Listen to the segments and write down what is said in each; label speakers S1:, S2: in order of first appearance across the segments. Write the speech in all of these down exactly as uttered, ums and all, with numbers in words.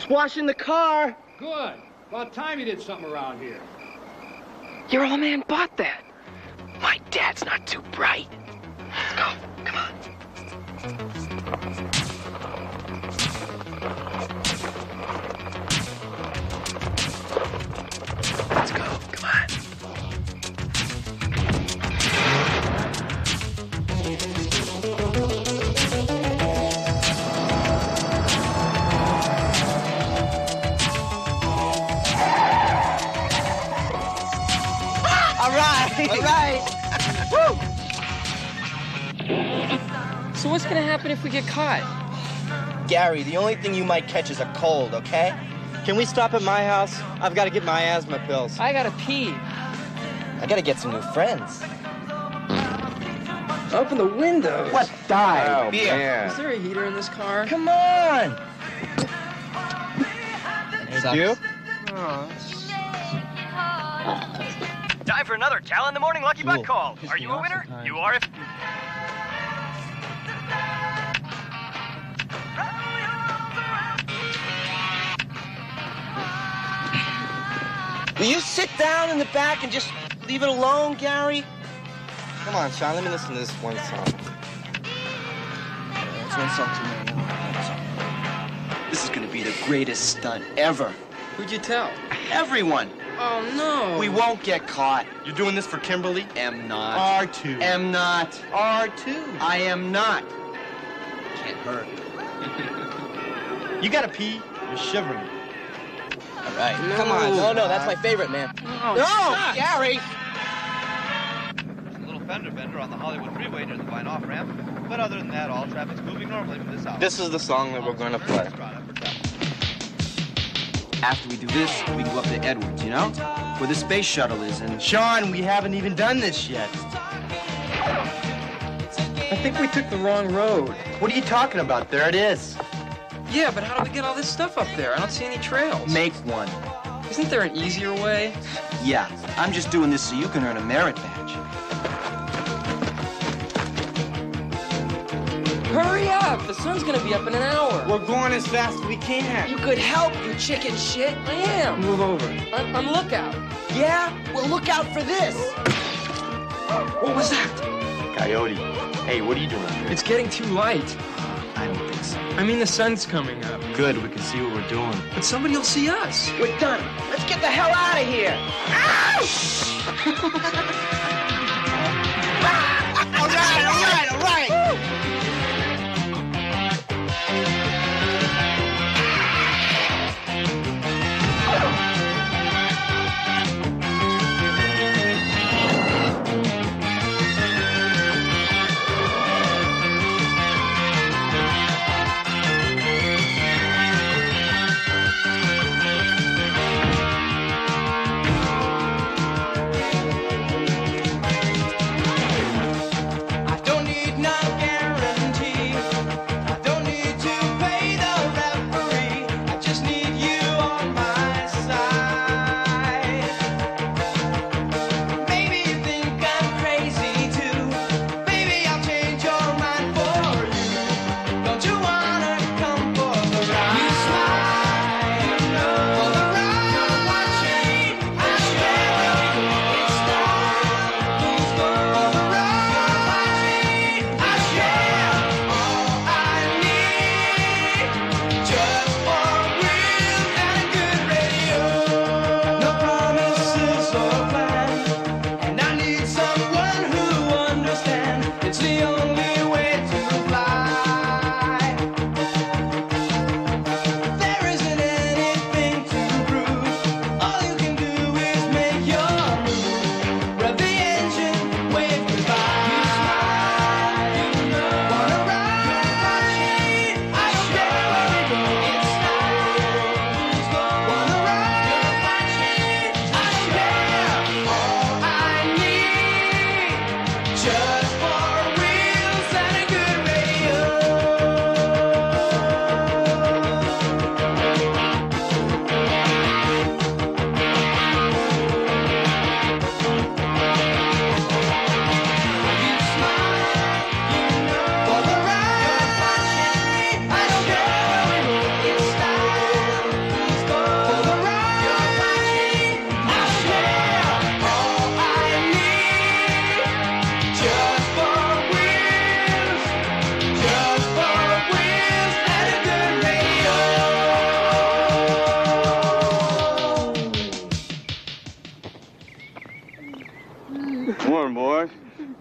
S1: washing the car.
S2: Good. About time you did something around here.
S1: Your old man bought that. My dad's not too bright. Let's go. Come on. Let's go. Come on.
S3: All right. All right. Woo!
S1: So what's gonna happen if we get caught?
S3: Gary, the only thing you might catch is a cold, okay? Can we stop at my house? I've got to get my asthma pills.
S1: I gotta pee.
S3: I got to get some new friends.
S1: Open the windows.
S3: What? Die.
S4: Oh,
S3: Beer.
S4: man.
S1: Is there a heater in this car?
S3: Come on.
S1: Thank
S3: you.
S1: Oh,
S5: Time for another Cal in the Morning Lucky Buck
S3: Cool.
S5: call. Are you a winner? You are if...
S3: Will you sit down in the back and just leave it alone, Gary? Come on, Sean, let me listen to this one song.
S6: It's one song too many. This is gonna be the greatest stunt ever.
S1: who'd you tell?
S6: Everyone.
S1: Oh, no.
S3: We won't get caught. You're doing this for Kimberly?
S6: Am not.
S3: R two.
S6: Am not.
S3: R two.
S6: I am not. Can't hurt.
S3: You gotta pee. You're shivering.
S6: All right.
S1: No.
S3: Come on. No, no, that's my favorite, man.
S1: Oh,
S3: No,
S1: stop.
S3: Gary.
S7: There's a little fender bender on the Hollywood Freeway near the Vine off-ramp, but other than that, all traffic's moving normally from this hour.
S3: This is the song that we're going to play.
S6: After we do this, we go up to Edwards, you know? Where the space shuttle is, and...
S3: Sean, we haven't even done this yet.
S1: I think we took the wrong road.
S3: What are you talking about? There it is.
S1: Yeah, but how do we get all this stuff up there? I don't see any trails.
S6: Make one.
S1: Isn't there an easier way?
S6: Yeah, I'm just doing this so you can earn a merit badge.
S1: Hurry up! The sun's gonna be up in an hour.
S3: We're going as fast as we can.
S1: You could help, you chicken shit. I am. Move over. On, on lookout.
S3: Yeah? Well, look out for this.
S1: What was that?
S4: Coyote. Hey, what are you doing up here?
S1: It's getting too light.
S6: I don't think so.
S1: I mean, the sun's coming up.
S4: Good, we can see what we're doing.
S1: But somebody will see us.
S3: We're done. Let's get the hell out of here. All right, all right, all right.
S8: Morning, boys.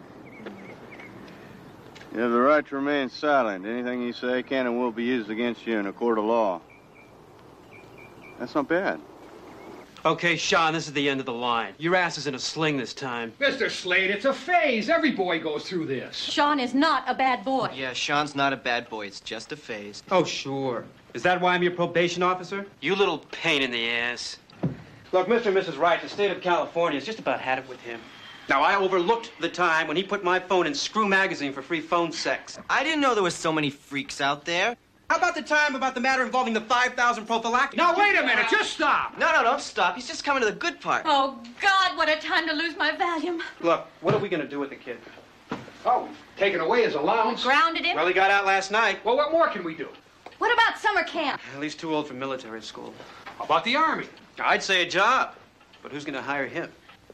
S8: You have the right to remain silent. Anything you say can and will be used against you in a court of law. That's not bad.
S9: Okay, Sean, this is the end of the line. Your ass is in a sling this time.
S2: Mister Slade, it's a phase. Every boy goes through this.
S10: Sean is not a bad boy.
S6: Yeah, Sean's not a bad boy. It's just a phase.
S9: Oh, sure. Is that why I'm your probation officer? You little pain in the ass. Look, Mister and Missus Wright, the state of California has just about had it with him. Now, I overlooked the time when he put my phone in Screw Magazine for free phone sex.
S6: I didn't know there was so many freaks out there.
S9: How about the time about the matter involving the five thousand prophylactic?
S2: Now, wait a minute. Just stop.
S6: No, no, don't stop. He's just coming to the good part.
S10: Oh, God, what a time to lose my Valium.
S9: Look, what are we going to do with the kid?
S2: Oh, taken away his allowance.
S10: Grounded him?
S9: Well, he got out last night.
S2: Well, what more can we do?
S10: What about summer camp?
S9: Well, he's too old for military school.
S2: How about the Army?
S9: I'd say a job. But who's going to hire him?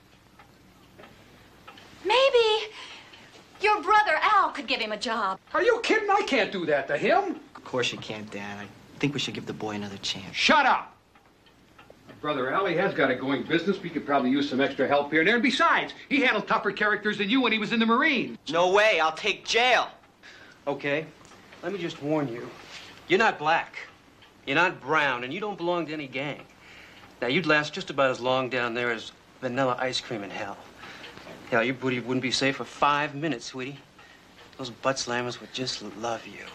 S10: Maybe your brother Al could give him a job.
S2: Are you kidding? I can't do that to him.
S6: Of course you can't, Dad. I think we should give the boy another chance.
S2: Shut up. My brother Allie has got a going business. We could probably use some extra help here and there. And besides, he handled tougher characters than you when he was in the Marines.
S6: No way. I'll take jail.
S9: Okay, let me just warn you. You're not black. You're not brown, and you don't belong to any gang. Now, you'd last just about as long down there as vanilla ice cream in hell. Hell, your booty wouldn't be safe for five minutes, sweetie. Those butt slammers would just love you.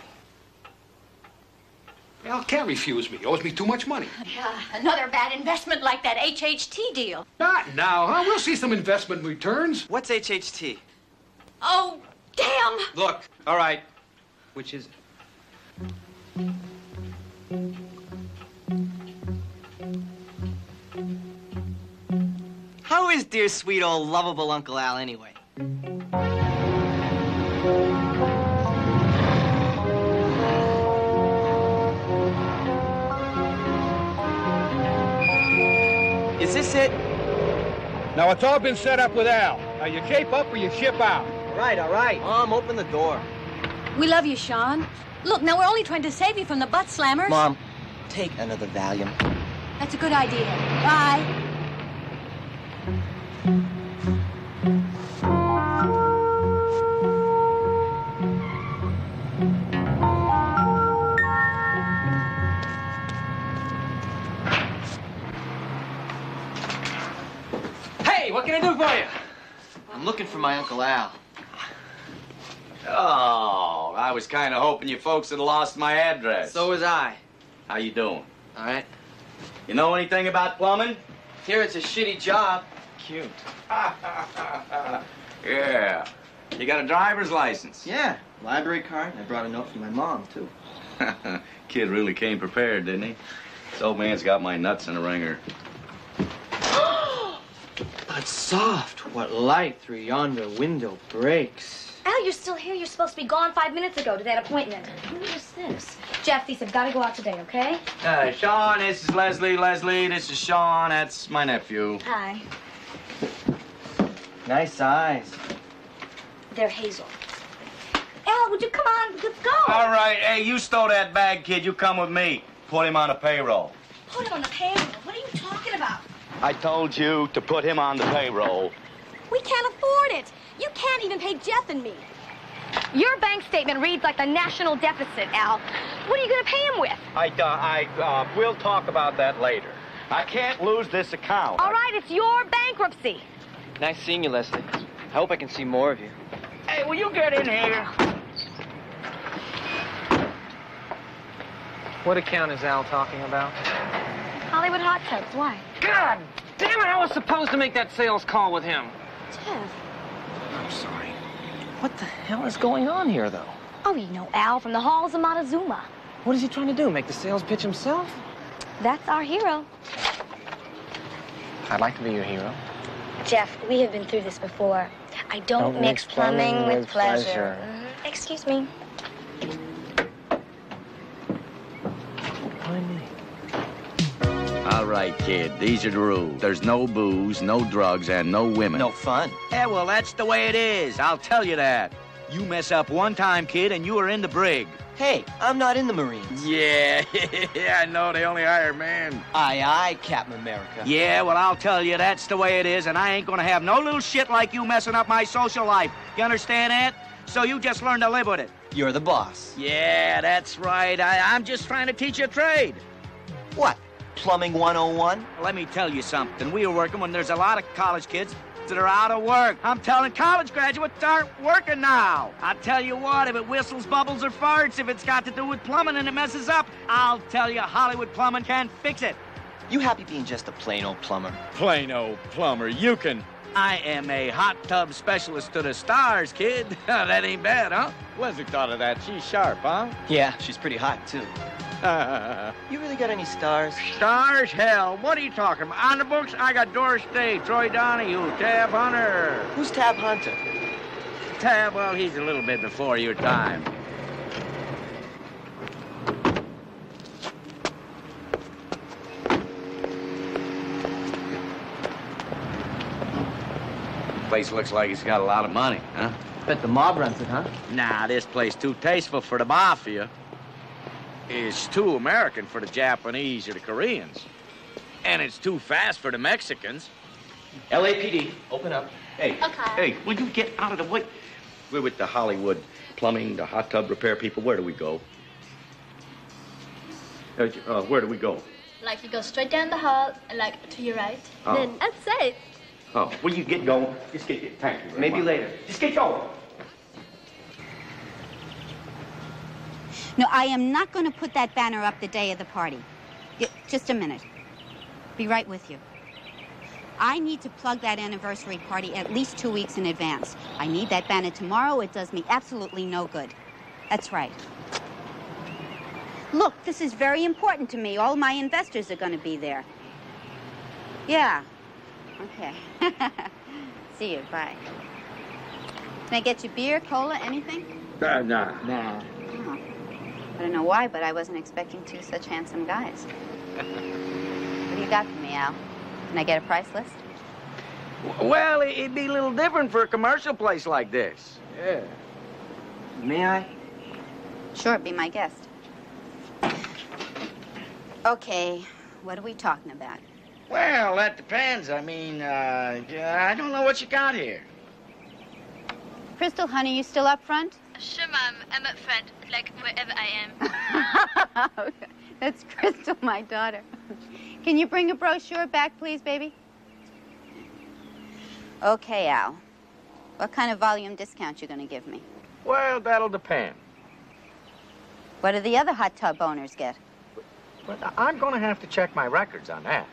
S2: Al can't refuse me. He owes me too much money.
S10: Yeah, another bad investment like that H H T deal.
S2: Not now, huh? We'll see some investment returns.
S6: What's H H T?
S10: Oh, damn.
S9: Look, all right. Which is it?
S6: How is dear, sweet, old, lovable Uncle Al anyway? Is this it?
S2: Now, it's all been set up with Al. Now, you cape up or you ship out.
S6: All right, all right. Mom, open the door.
S10: We love you, Sean. Look, now we're only trying to save you from the butt slammers.
S6: Mom, take another Valium.
S10: That's a good idea. Bye.
S9: Hey, what can I do for you?
S6: I'm looking for my Uncle Al.
S11: Oh, I was kind of hoping you folks had lost my address.
S6: So was I.
S11: How you doing?
S6: All right.
S11: You know anything about plumbing?
S6: Here it's a shitty job. Cute.
S11: Yeah. You got a driver's license?
S6: Yeah. Library card. I brought a note from my mom, too.
S11: Kid really came prepared, didn't he? This old man's got my nuts in a wringer.
S6: But soft. What light through yonder window breaks.
S12: Al, you're still here. You're supposed to be gone five minutes ago to that appointment. Who is this? Jeff, he said, gotta go out today, okay?
S11: Uh, Sean, this is Leslie. Leslie, this is Sean. That's my nephew.
S12: Hi.
S6: Nice eyes.
S12: They're Hazel. Al, would you come on? Let's go.
S11: All right. Hey, you stow that bag, kid. You come with me. Put him on the payroll.
S12: Put him on the payroll. What are you talking about?
S11: I told you to put him on the payroll.
S12: We can't afford it. You can't even pay Jeff and me. Your bank statement reads like the national deficit, Al. What are you going to pay him with?
S11: I, uh, I, uh, we'll talk about that later. I can't lose this account.
S12: All right, it's your bankruptcy.
S6: Nice seeing you, Leslie. I hope I can see more of you.
S11: Hey, will you get in here?
S13: What account is Al talking about?
S12: Hollywood Hot Tubs. Why?
S13: God damn it, I was supposed to make that sales call with him.
S12: Jeff.
S13: I'm sorry. What the hell is going on here, though?
S12: Oh, you know Al from the halls of Montezuma.
S13: What is he trying to do, make the sales pitch himself?
S12: That's our hero.
S13: I'd like to be your hero.
S12: Jeff, we have been through this before. I don't,
S13: Don't
S12: mix
S13: mix
S12: plumbing,
S13: plumbing
S12: with
S13: with
S12: pleasure.
S13: pleasure.
S12: Mhm. Excuse me.
S13: Why me?
S11: All right, kid. These are the rules. There's no booze, no drugs, and no women.
S6: No fun.
S11: Yeah, well, that's the way it is. I'll tell you that.
S14: You mess up one time, kid, and you are in the brig.
S6: Hey, I'm not in the Marines.
S14: Yeah, I know. They only hire men.
S6: Aye, aye, Captain America.
S14: Yeah, well, I'll tell you, that's the way it is, and I ain't gonna have no little shit like you messing up my social life. You understand that? So you just learn to live with it.
S6: You're the boss.
S14: Yeah, that's right. I, I'm just trying to teach you a trade.
S6: What? Plumbing one oh one?
S14: Let me tell you something. We are working when there's a lot of college kids that are out of work. I'm telling college graduates aren't working now. I tell you what, if it whistles, bubbles, or farts, if it's got to do with plumbing and it messes up, I'll tell you Hollywood Plumbing can fix it.
S6: You happy being just a plain old plumber?
S14: Plain old plumber, you can. I am a hot tub specialist to the stars, kid. That ain't bad, huh? Leslie thought of that. She's sharp, huh?
S6: Yeah, she's pretty hot, too. You really got any stars?
S14: Stars? Hell, what are you talking about? On the books, I got Doris Day, Troy Donahue, Tab Hunter.
S6: Who's Tab Hunter?
S14: Tab, well, he's a little bit before your time. Place looks like it's got a lot of money, huh?
S6: Bet the mob runs it, huh?
S14: Nah, this place too tasteful for the mafia. It's too American for the Japanese or the Koreans. And it's too fast for the Mexicans.
S6: L A P D, open up.
S14: Hey,
S12: Okay.
S14: hey, will you get out of the way? We're with the Hollywood Plumbing, the hot tub repair people. Where do we go? Uh, uh, where do we go?
S12: Like you go straight down the hall, like to your right.
S14: Oh.
S12: Then that's it.
S14: Oh, will you get going? Just get it. Thank you. very
S6: Maybe
S14: much.
S6: later.
S14: Just get going.
S10: No, I am not going to put that banner up the day of the party. Y- Just a minute. Be right with you. I need to plug that anniversary party at least two weeks in advance. I need that banner tomorrow. It does me absolutely no good. That's right. Look, this is very important to me. All my investors are going to be there. Yeah. Okay. See you. Bye. Can I get you beer, cola, anything?
S14: Uh, nah. Nah.
S10: Oh. I don't know why, but I wasn't expecting two such handsome guys. What do you got for me, Al? Can I get a price list?
S14: Well, it'd be a little different for a commercial place like this. Yeah.
S6: May I?
S10: Sure, be my guest. Okay, what are we talking about?
S14: Well, that depends. I mean, uh, I don't know what you got here.
S10: Crystal, honey, you still up front?
S12: Sure, Mom. I'm up front, like wherever I am.
S10: That's Crystal, my daughter. Can you bring a brochure back, please, baby? Okay, Al. What kind of volume discount you going to give me?
S14: Well, that'll depend.
S10: What do the other hot tub owners get?
S14: But I'm going to have to check my records on that.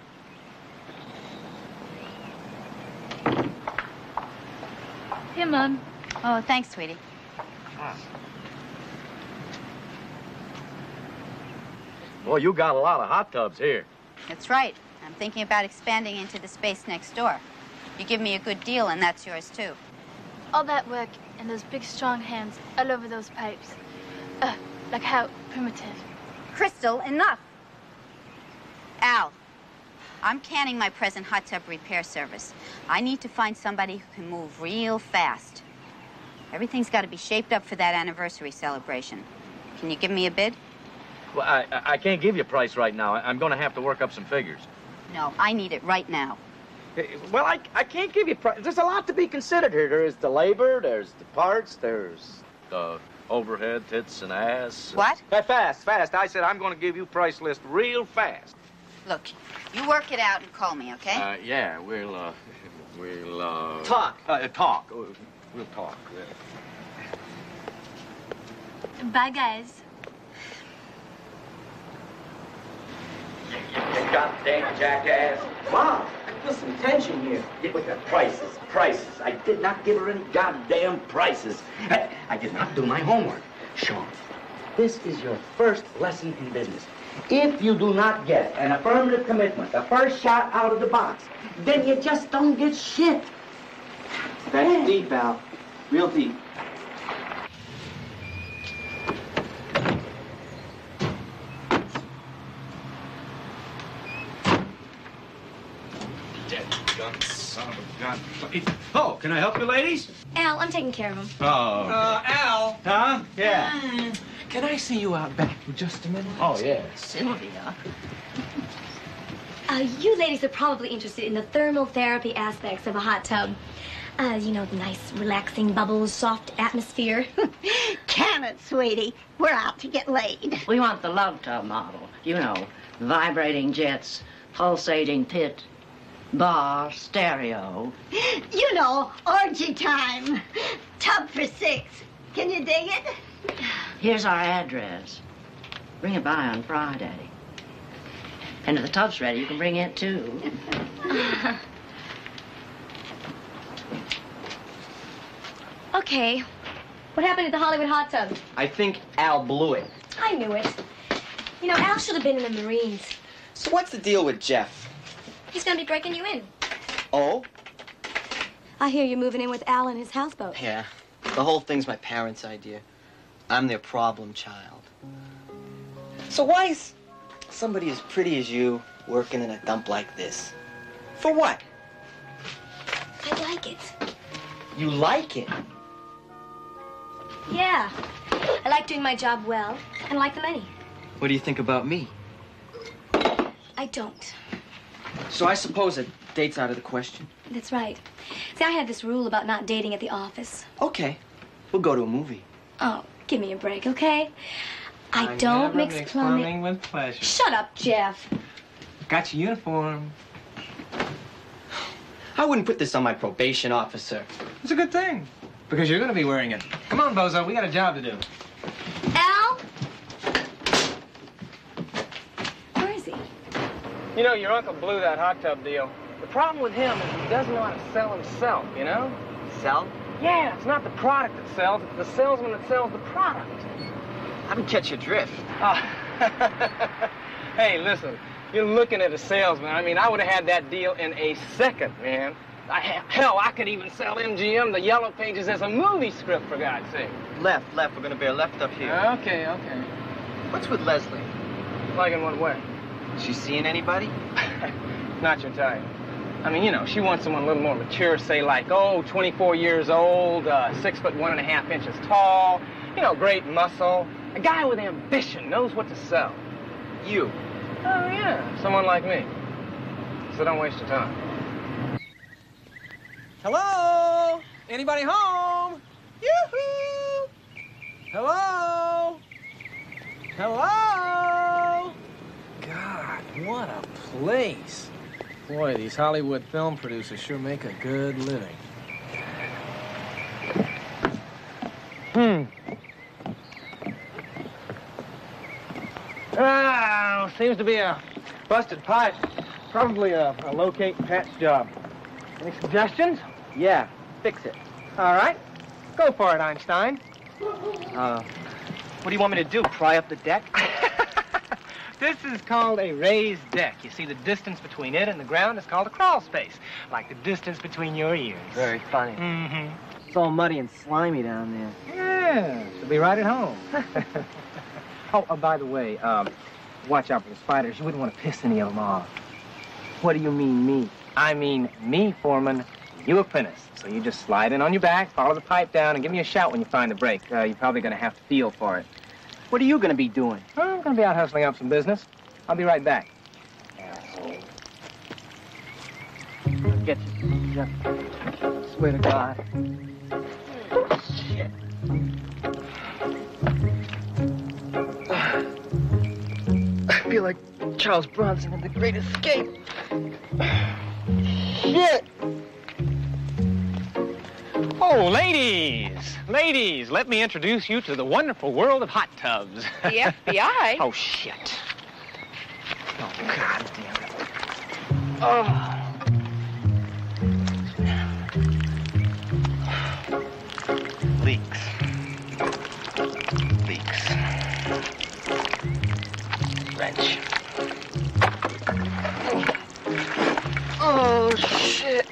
S12: Here, Mom.
S10: Oh, thanks, sweetie.
S14: Well, you got a lot of hot tubs here.
S10: That's right. I'm thinking about expanding into the space next door. You give me a good deal, and that's yours, too.
S12: All that work and those big, strong hands all over those pipes. Uh, like how primitive.
S10: Crystal, enough. Al, I'm canning my present hot tub repair service. I need to find somebody who can move real fast. Everything's got to be shaped up for that anniversary celebration. Can you give me a bid?
S14: Well, I, I can't give you a price right now. I'm going to have to work up some figures.
S10: No, I need it right now.
S14: Well, I, I can't give you a price. There's a lot to be considered here. There is the labor, there's the parts, there's the overhead, tits and ass.
S10: What?
S14: Uh, fast, fast. I said I'm going to give you a price list real fast.
S10: Look, you work it out and call me, okay?
S14: Uh, yeah, we'll, uh, we'll, uh...
S10: Talk.
S14: Uh, talk. We'll talk.
S12: Bye, guys.
S14: You goddamn jackass.
S6: Mom, there's some tension here.
S14: Get with the prices, prices. I did not give her any goddamn prices. I, I did not do my homework. Sean, this is your first lesson in business. If you do not get an affirmative commitment, the first shot out of the box, then you just don't get shit.
S6: That's deep, Al. Real deep.
S4: Dead gun, son of a gun. Oh, can I help you, ladies?
S12: Al, I'm taking care of him.
S4: Oh.
S13: Uh, Al.
S4: Huh? Yeah.
S13: Mm, can I see you out back for just a minute?
S4: Oh, yeah.
S12: Sylvia. Uh, you ladies are probably interested in the thermal therapy aspects of a hot tub. Uh, you know, the nice, relaxing bubbles, soft atmosphere.
S15: Can it, sweetie? We're out to get laid.
S16: We want the love tub model. You know, vibrating jets, pulsating pit, bar, stereo.
S15: You know, orgy time. Tub for six. Can you dig it?
S16: Here's our address. Bring it by on Friday. And if the tub's ready, you can bring it too.
S12: Okay. What happened at the Hollywood hot tub?
S6: I think Al blew it.
S12: I knew it. You know, Al should have been in the Marines.
S6: So what's the deal with Jeff?
S12: He's gonna be breaking you in.
S6: Oh?
S12: I hear you're moving in with Al and his houseboat.
S6: Yeah. The whole thing's my parents' idea. I'm their problem child. So why is somebody as pretty as you working in a dump like this? For what?
S12: I like it.
S6: You like it?
S12: Yeah. I like doing my job well and like the money.
S6: What do you think about me?
S12: I don't.
S6: So I suppose a date's out of the question?
S12: That's right. See, I had this rule about not dating at the office.
S6: Okay. We'll go to a movie.
S12: Oh, give me a break, okay? I,
S13: I
S12: don't
S13: never
S12: mix,
S13: mix
S12: plumbing.
S13: plumbing with pleasure.
S12: Shut up, Jeff.
S13: Got your uniform.
S6: I wouldn't put this on my probation officer.
S13: It's a good thing, because you're going to be wearing it. Come on, Bozo, we got a job to do.
S12: Al? Where is he?
S9: You know, your uncle blew that hot tub deal. The problem with him is he doesn't know how to sell himself, you know?
S6: Sell?
S9: Yeah, it's not the product that sells, it's the salesman that sells the product.
S6: I didn't catch your drift.
S9: Oh. Hey, listen, you're looking at a salesman. I mean, I would have had that deal in a second, man. I, hell, I could even sell M G M the Yellow Pages as a movie script, for God's sake.
S6: Left, left. We're gonna bear left up here.
S9: Okay, okay.
S6: What's with Leslie?
S9: Like in what way?
S6: She seeing anybody?
S9: Not your type. I mean, you know, she wants someone a little more mature, say like, oh, twenty-four years old, uh, six foot one and a half inches tall, you know, great muscle. A guy with ambition, knows what to sell.
S6: You?
S9: Oh, yeah, someone like me. So don't waste your time.
S13: Hello? Anybody home? Yoo-hoo! Hello? Hello? God, what a place. Boy, these Hollywood film producers sure make a good living.
S9: Hmm. Ah, seems to be a busted pipe. Probably a, a locate and patch job. Any suggestions?
S6: Yeah, fix it.
S9: All right. Go for it, Einstein.
S6: Uh, what do you want me to do, pry up the deck?
S9: This is called a raised deck. You see, the distance between it and the ground is called a crawl space, like the distance between your ears.
S6: Very funny.
S9: Mm-hmm.
S6: It's all muddy and slimy down there.
S9: Yeah, she'll be right at home. Oh, oh, by the way, um, watch out for the spiders. You wouldn't want to piss any of them off.
S6: What do you mean, me?
S9: I mean me, Foreman. You apprentice. So you just slide in on your back, follow the pipe down, and give me a shout when you find the break. Uh, you're probably going to have to feel for it.
S6: What are you going to be doing?
S9: Well, I'm going to be out hustling up some business. I'll be right back.
S6: I'll get you. Jeff. Swear to God. Shit. I feel like Charles Bronson in The Great Escape. Shit!
S9: Oh, ladies, ladies, let me introduce you to the wonderful world of hot tubs.
S17: The F B I?
S9: Oh, shit. Oh, God damn it. Oh. Leaks. Leaks. Wrench.
S6: Oh, shit.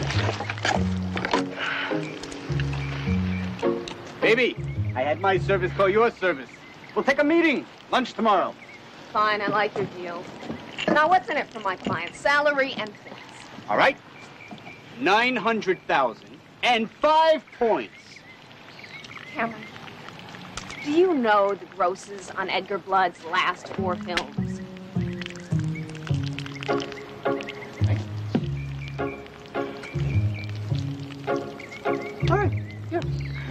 S18: Baby, I had my service call your service. We'll take a meeting. Lunch tomorrow.
S17: Fine, I like your deal. Now, what's in it for my client? Salary and points.
S18: All right? nine hundred thousand and five points.
S17: Cameron, do you know the grosses on Edgar Blood's last four films?
S18: All right, yeah.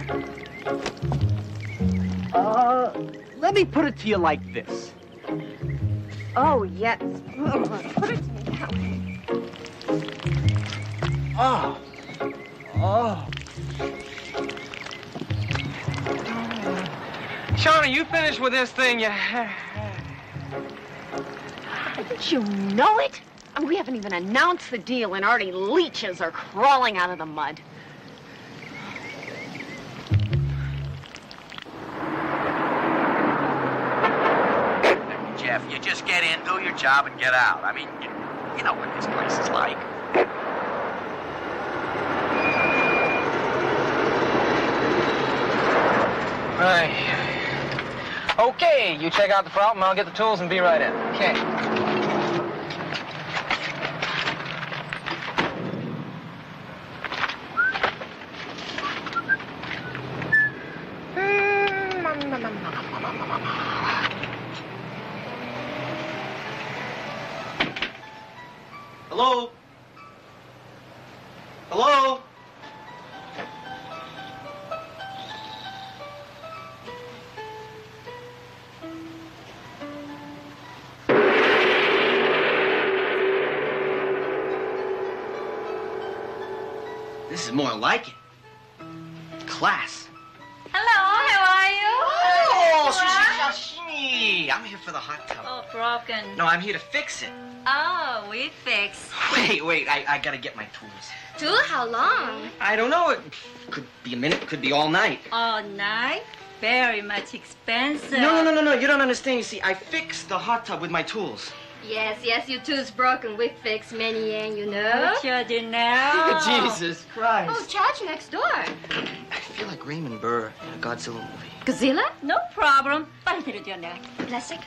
S18: Uh, let me put it to you like this.
S17: Oh, yes. Put it to me that way.
S18: Oh. Oh.
S13: Shauna, you finished with this thing, you...
S17: Didn't you know it? I mean, we haven't even announced the deal and already leeches are crawling out of the mud.
S14: Jeff, you just get in, do your job, and get out. I mean, you, you know what this place is like.
S13: Right. Okay, you check out the problem, I'll get the tools and be right in. Okay.
S6: Hello? Hello? This is more like it. Class.
S19: Hello, how are you?
S6: Oh,
S19: Hello.
S6: Sushi Sashimi. I'm here for the hot tub.
S19: Oh, broken.
S6: No, I'm here to fix it.
S19: Oh, we fix.
S6: Wait, wait, I, I gotta get my tools.
S19: Tool? How long?
S6: I don't know. It could be a minute, could be all night.
S19: All night? Very much expensive.
S6: No, no, no, no, no. You don't understand. You see, I fixed the hot tub with my tools.
S19: Yes, yes, your tool's broken. We fix many yen, you know. Sure do know.
S6: Jesus Christ.
S19: Oh, charge next door.
S6: I feel like Raymond Burr in a Godzilla movie.
S19: Godzilla? No problem. Plastic.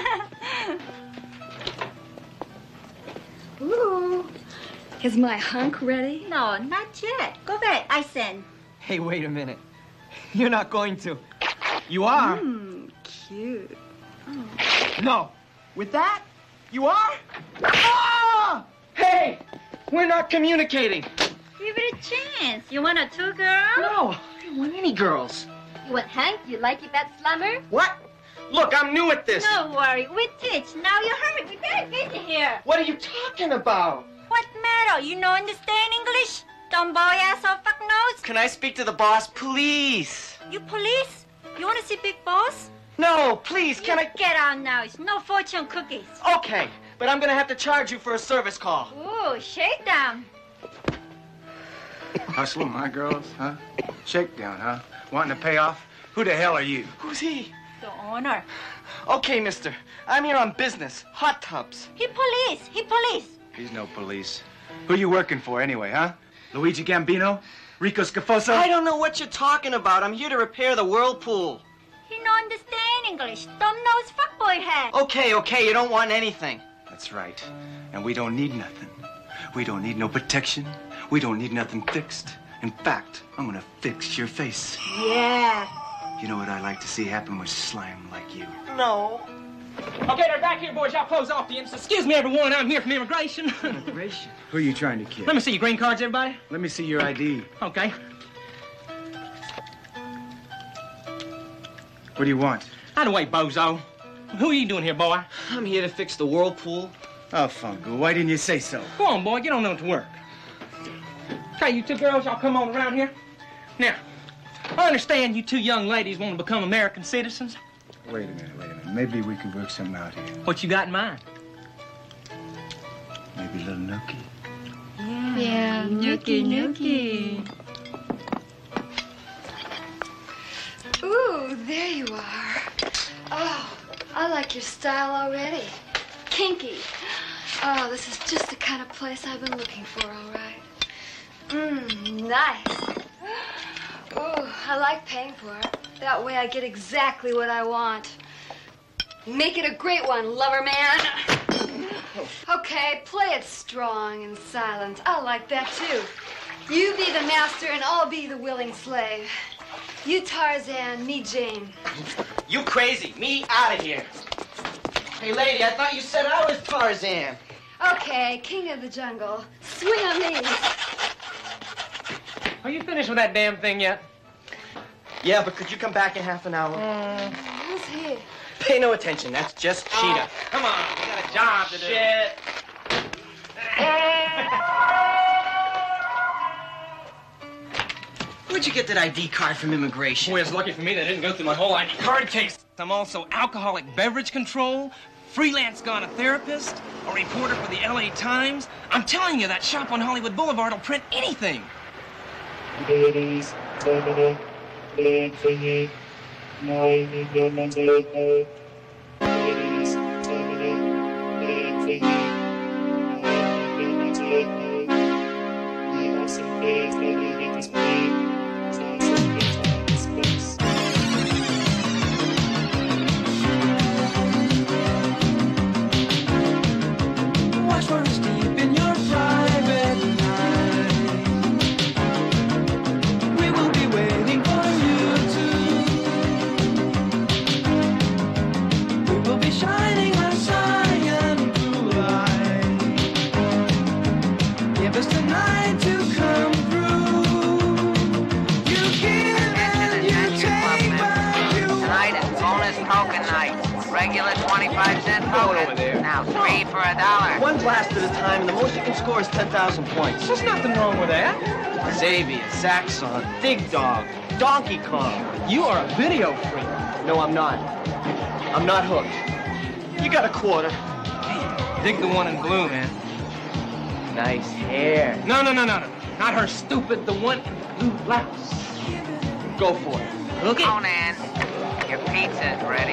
S19: Ooh. Is my hunk ready?
S10: No, not yet. Go back. I send.
S13: Hey, wait a minute. You're not going to. You are.
S19: Mmm, cute. Oh.
S13: No. With that, you are? Ah! Hey! We're not communicating.
S19: Give it a chance. You want a two girl?
S6: No, I don't want any girls.
S19: You want Hank? You like it that slummer?
S6: What? Look, I'm new at this.
S19: No worry. We teach. Now you hurry. We very busy here.
S6: What are you talking about?
S10: What matter? You know understand English? Dumb boy ass or fuck nose?
S6: Can I speak to the boss, please?
S10: You police? You want to see big boss?
S6: No, please, can
S10: you
S6: I...
S10: Get out now. It's no fortune cookies.
S6: Okay, but I'm gonna have to charge you for a service call.
S19: Ooh, shakedown.
S4: Hustling my girls, huh? Shakedown, huh? Wanting to pay off? Who the hell are you?
S6: Who's he?
S10: The owner.
S6: Okay, mister. I'm here on business. Hot tubs.
S10: He police. He police.
S4: He's no police. Who you working for anyway, huh? Luigi Gambino? Rico Scafoso?
S6: I don't know what you're talking about. I'm here to repair the whirlpool.
S10: He no understand English. Dumb nose fuckboy head.
S6: Okay, okay, you don't want anything.
S4: That's right. And we don't need nothing. We don't need no protection. We don't need nothing fixed. In fact, I'm gonna fix your face.
S10: Yeah.
S4: You know what I like to see happen with slime like you?
S6: No.
S13: Okay, they're back here, boys. Y'all close off the ends. Excuse me, everyone. I'm here from immigration.
S4: Immigration? Who are you trying to kid?
S13: Let me see your green cards, everybody.
S4: Let me see your I D.
S13: Okay.
S4: What do you want?
S13: Out of the way, bozo. Who are you doing here, boy?
S6: I'm here to fix the whirlpool.
S4: Oh, Fungu, why didn't you say so?
S13: Go on, boy. Get on down to work. Okay, you two girls, y'all come on around here. Now, I understand you two young ladies want to become American citizens.
S4: Wait a minute, wait a minute. Maybe we could work something out here.
S13: What you got in mind?
S4: Maybe a little nookie.
S19: Yeah, yeah nookie, nookie. Ooh, there you are. Oh, I like your style already. Kinky. Oh, this is just the kind of place I've been looking for, all right. Mmm, nice. Ooh, I like paying for it. That way I get exactly what I want. Make it a great one, lover man. Okay, play it strong and silent. I like that too. You be the master and I'll be the willing slave. You Tarzan, me Jane.
S6: You crazy. Me out of here. Hey, lady, I thought you said I was Tarzan.
S19: Okay, king of the jungle. Swing on me.
S13: Are you finished with that damn thing yet?
S6: Yeah, but could you come back in half an hour?
S13: Mm.
S19: Who's he?
S6: Pay no attention. That's just Cheetah.
S13: Oh, come on, we got a job to do.
S6: Shit. Where'd you get that I D card from immigration?
S13: Boy, it's lucky for me that didn't go through my whole I D card case. I'm also alcoholic beverage control, freelance Ghana therapist, a reporter for the L A Times. I'm telling you, that shop on Hollywood Boulevard will print anything.
S20: Ladies, gentlemen, ladies, ladies, ladies,
S21: Watch for us deep in your private life. We will be waiting for you to. We will be shining our cyan blue light. Give us the night to come through. You give and you take, but you
S22: Tonight is bonus token night. Regular twenty-five cent token. Now three for a dollar.
S6: One blast at a time, and the most you can score is ten thousand points.
S13: There's nothing wrong with that.
S6: Xavier, Zaxxon, Dig Dog, Donkey Kong.
S13: You are a video freak.
S6: No, I'm not. I'm not hooked. You got a quarter.
S13: Dig the one in blue, man.
S6: Nice hair.
S13: No, no, no, no, no. Not her stupid, the one in the blue blouse.
S6: Go for it.
S13: Look it.
S22: Conan, your pizza's ready.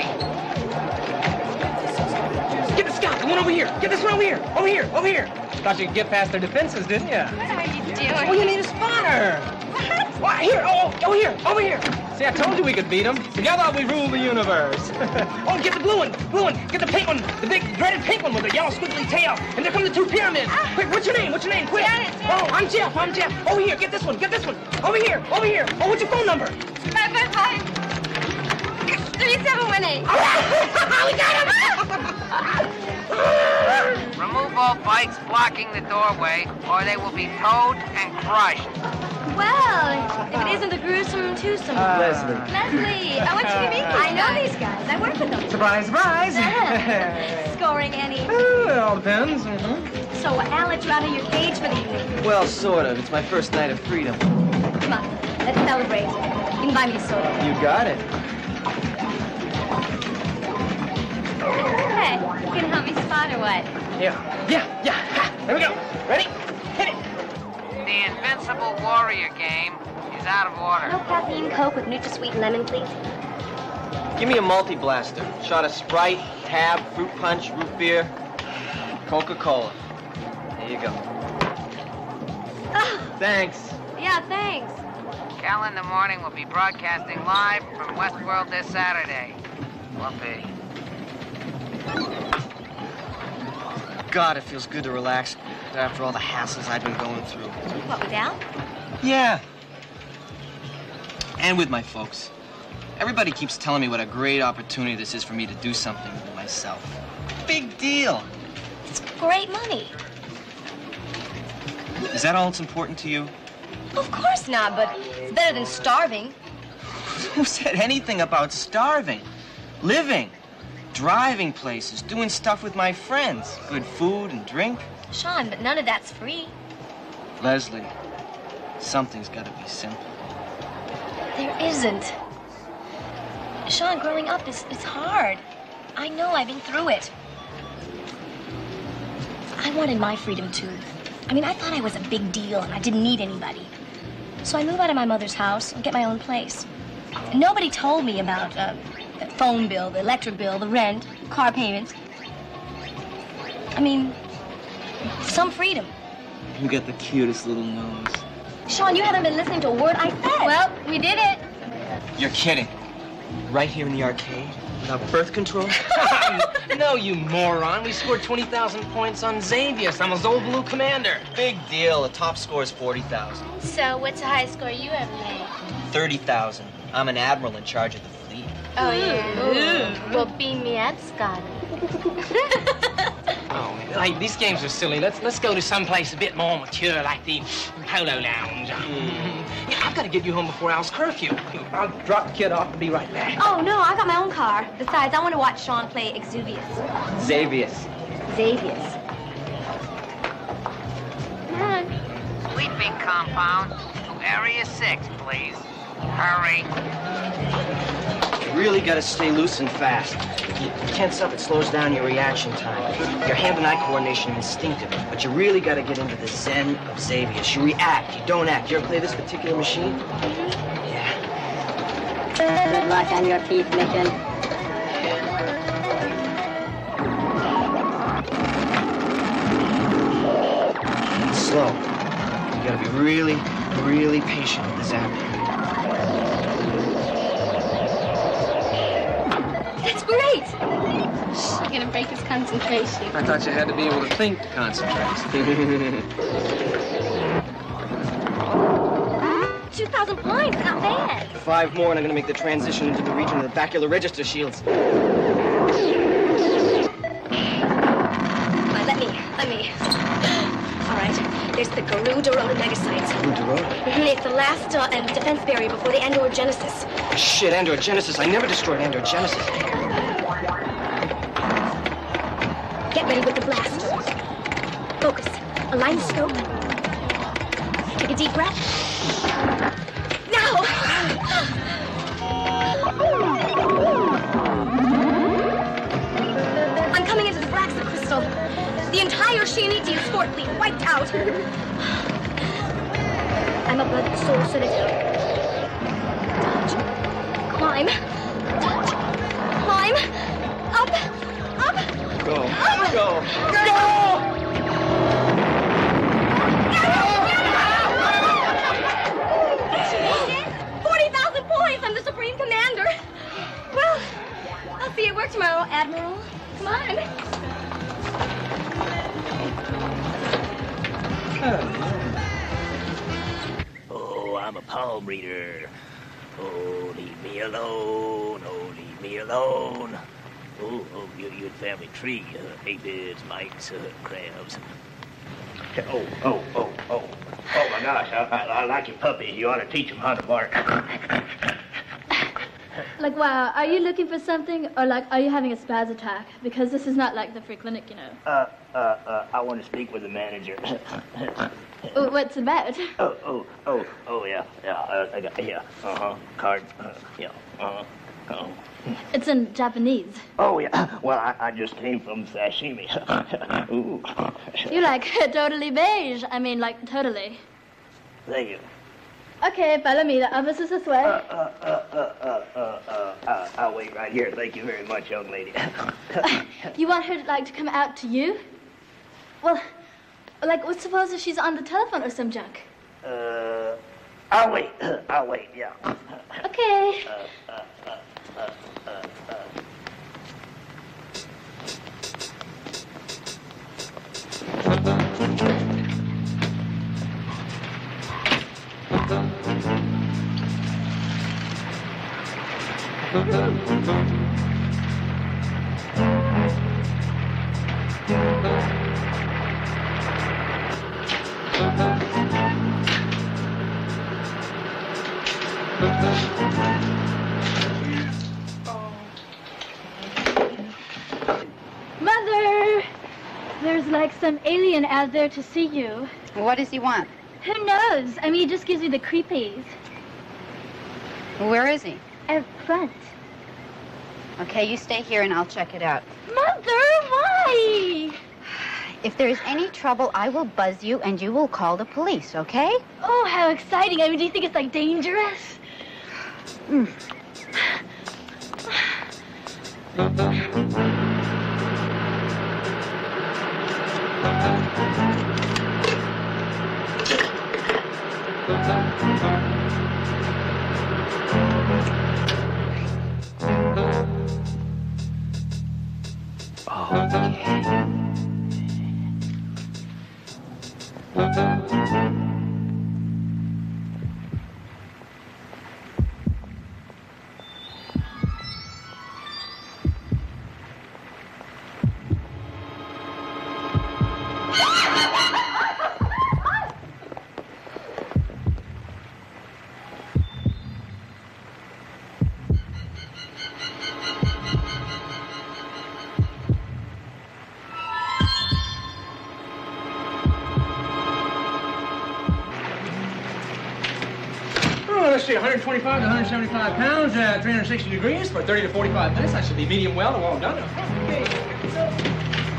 S13: Get the scout, the one over here. Get this one over here. Over here, over here. Thought you could get past their defenses, didn't you?
S12: What are you doing?
S13: Oh, you need a spotter. What? What? Here, oh, oh, here, over here. See, I told you we could beat them. Together we rule the universe. Oh, get the blue one, blue one. Get the pink one, the big dreaded pink one with the yellow squiggly tail. And there come the two pyramids.
S12: Ah.
S13: Quick, what's your name? What's your name? Quick.
S12: Janet, Janet.
S13: Oh, I'm Jeff, I'm Jeff. Over here, get this one, get this one. Over here, over here. Oh, what's your phone number?
S12: Five, five, five. Three, seven, one, eight.
S13: We got him!
S22: Remove all bikes blocking the doorway, or they will be towed and crushed.
S12: Well, if it isn't the gruesome twosome.
S6: Uh, Leslie.
S12: Leslie, I want you to meet these I know these guys. I work with them.
S13: Surprise, surprise.
S12: Scoring any.
S13: Oh, it all depends. Mm-hmm.
S12: So Al let you out of your cage for the evening.
S6: Well, sort of. It's my first night of freedom.
S12: Come on, let's celebrate. You can buy me a soda.
S6: You got it.
S12: Hey, you gonna help me spot or what?
S13: Yeah, yeah, yeah. Ha, there we go. Ready? Hit it.
S22: The Invincible Warrior game is out of order.
S12: No caffeine Coke with NutraSweet and lemon, please.
S6: Give me a multi-blaster. Shot of Sprite, Tab, Fruit Punch, Root Beer, Coca-Cola. There you go.
S12: Oh,
S6: Thanks.
S12: yeah, thanks.
S22: Cal in the Morning will be broadcasting live from Westworld this Saturday. Whoopee.
S6: God, it feels good to relax after all the hassles I've been going through.
S12: What, with Al?
S6: Yeah. And with my folks. Everybody keeps telling me what a great opportunity this is for me to do something with myself. Big deal.
S12: It's great money.
S6: Is that all that's important to you?
S12: Of course not, but it's better than starving.
S6: Who said anything about starving? Living. Driving places, doing stuff with my friends. Good food and drink.
S12: Sean, but none of that's free.
S6: Leslie, something's got to be simple.
S12: There isn't. Sean, growing up is it's hard. I know, I've been through it. I wanted my freedom too. I mean, I thought I was a big deal and I didn't need anybody. So I moved out of my mother's house and get my own place. And nobody told me about uh, the phone bill, the electric bill, the rent, car payments. I mean, some freedom.
S6: You got the cutest little nose.
S12: Sean, you haven't been listening to a word I said. Well, we did it.
S6: You're kidding. Right here in the arcade? Without birth control?
S13: No, you moron. We scored twenty thousand points on Xavier. I'm his old blue commander.
S6: Big deal. The top score is forty thousand.
S12: So, what's the highest score you ever made?
S6: thirty thousand. I'm an admiral in charge of the fleet.
S12: Oh, yeah. Well, beam me up, Scotty.
S13: Oh, man. Like, these games are silly. Let's let's go to someplace a bit more mature, like the Polo Lounge. Mm. Yeah, I've got to get you home before Al's curfew. I'll drop the kid off and be right back.
S12: Oh, no, I got my own car. Besides, I want to watch Sean play Exuvius.
S6: Xavius.
S12: Xavius.
S22: Sleeping compound to Area six, please. Hurry.
S6: You really got to stay loose and fast. You tense up, it slows down your reaction time. Your hand and eye coordination is instinctive, but you really got to get into the zen of Xavius. You react, you don't act. You ever play this particular machine? Yeah.
S15: Good luck on your teeth, Mission.
S6: Slow. You got to be really, really patient with the zapping.
S12: That's great! Shh, you're gonna break his concentration.
S13: I thought you had to be able to think to concentrate.
S12: Two thousand points, not bad.
S6: Five more, and I'm gonna make the transition into the region of the bacular register shields.
S12: Come on, let me, let me. All right, there's the Garudorota megacytes.
S6: Garudorota?
S12: Mm-hmm, it's the last uh, um, defense barrier before the Androgenesis.
S6: Shit, Androgenesis. I never destroyed Androgenesis.
S12: Get ready with the blaster. Focus. Align the scope. Take a deep breath. Now! I'm coming into the Braxa crystal. The entire Sheenichi escort fleet wiped out. I'm a blood soul citadel. Climb. Touch. Climb. Up. Up.
S6: Go.
S12: Up.
S6: Go.
S12: Go. forty thousand points. I'm the Supreme Commander. Well, I'll see you at work tomorrow, Admiral. Come on.
S5: Oh, I'm a palm reader. Oh, leave me alone. Oh, leave me alone. Oh, oh, you, you family tree. Uh, aphids, mites, uh, crabs. Oh, oh, oh, oh. Oh, my gosh, I, I, I like your puppy. You ought to teach him how to bark.
S7: Like, wow, are you looking for something, or like, are you having a spaz attack? Because this is not like the free clinic, you know.
S5: Uh, uh, uh, I want to speak with the manager.
S7: Oh, what's it about?
S5: Oh, oh, oh, oh, yeah, yeah, uh, I got, yeah, uh-huh, card, uh, yeah, uh-huh, oh.
S7: It's in Japanese.
S5: Oh, yeah, well, I, I just came from sashimi. Ooh.
S7: You like totally beige. I mean, like, totally.
S5: Thank you.
S7: Okay, follow me. The office is this way.
S5: Uh, uh, uh, uh, uh, uh, uh, I'll wait right here. Thank you very much, young lady.
S7: You want her, like, to come out to you? Well, like, what suppose if she's on the telephone or some junk?
S5: Uh, I'll wait. I'll wait, yeah.
S7: Okay.
S5: Uh, uh, uh, uh, uh, uh.
S7: Mother! There's like some alien out there to see you.
S10: What does he want?
S7: Who knows? I mean, he just gives me the creepies.
S10: Where is he?
S7: Out front.
S10: Okay, you stay here and I'll check it out.
S7: Mother, why?
S10: If there's any trouble, I will buzz you and you will call the police, okay?
S7: Oh, how exciting. I mean, do you think it's, like, dangerous?
S10: Mm.
S13: Let's see, one twenty-five to one seventy-five pounds, uh, three hundred sixty degrees for thirty to forty-five minutes. I should be medium well and well done. Okay.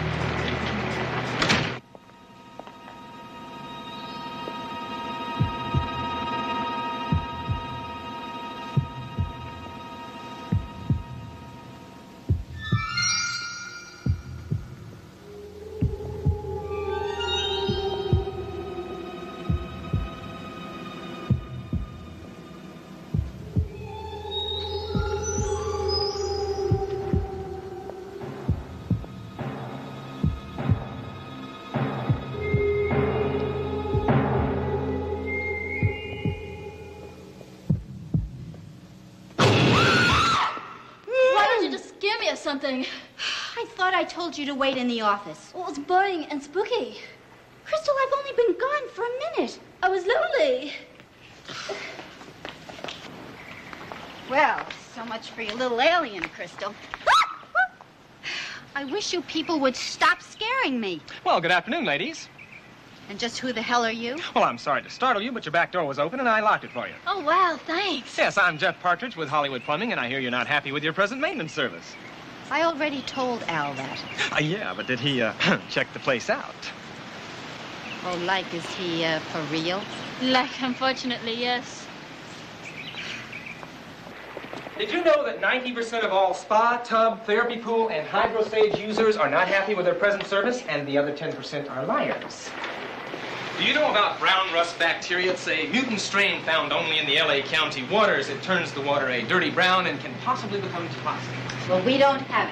S7: Something.
S10: I thought I told you to wait in the office.
S7: Well, it's boring and spooky.
S10: Crystal, I've only been gone for a minute.
S7: I was lonely.
S10: Well, so much for your little alien, Crystal. I wish you people would stop scaring me.
S13: Well, good afternoon, ladies.
S10: And just who the hell are you?
S13: Well, I'm sorry to startle you, but your back door was open and I locked it for you.
S7: Oh, wow, thanks.
S13: Yes, I'm Jeff Partridge with Hollywood Plumbing, and I hear you're not happy with your present maintenance service.
S10: I already told Al that.
S13: Uh, yeah, but did he uh, check the place out?
S10: Oh, like, is he uh, for real?
S7: Like, unfortunately, yes.
S13: Did you know that ninety percent of all spa, tub, therapy pool, and HydroSage users are not happy with their present service, and the other ten percent are liars? Do you know about brown rust bacteria? It's a mutant strain found only in the L A County waters. It turns the water a dirty brown and can possibly become toxic.
S10: Well, we don't have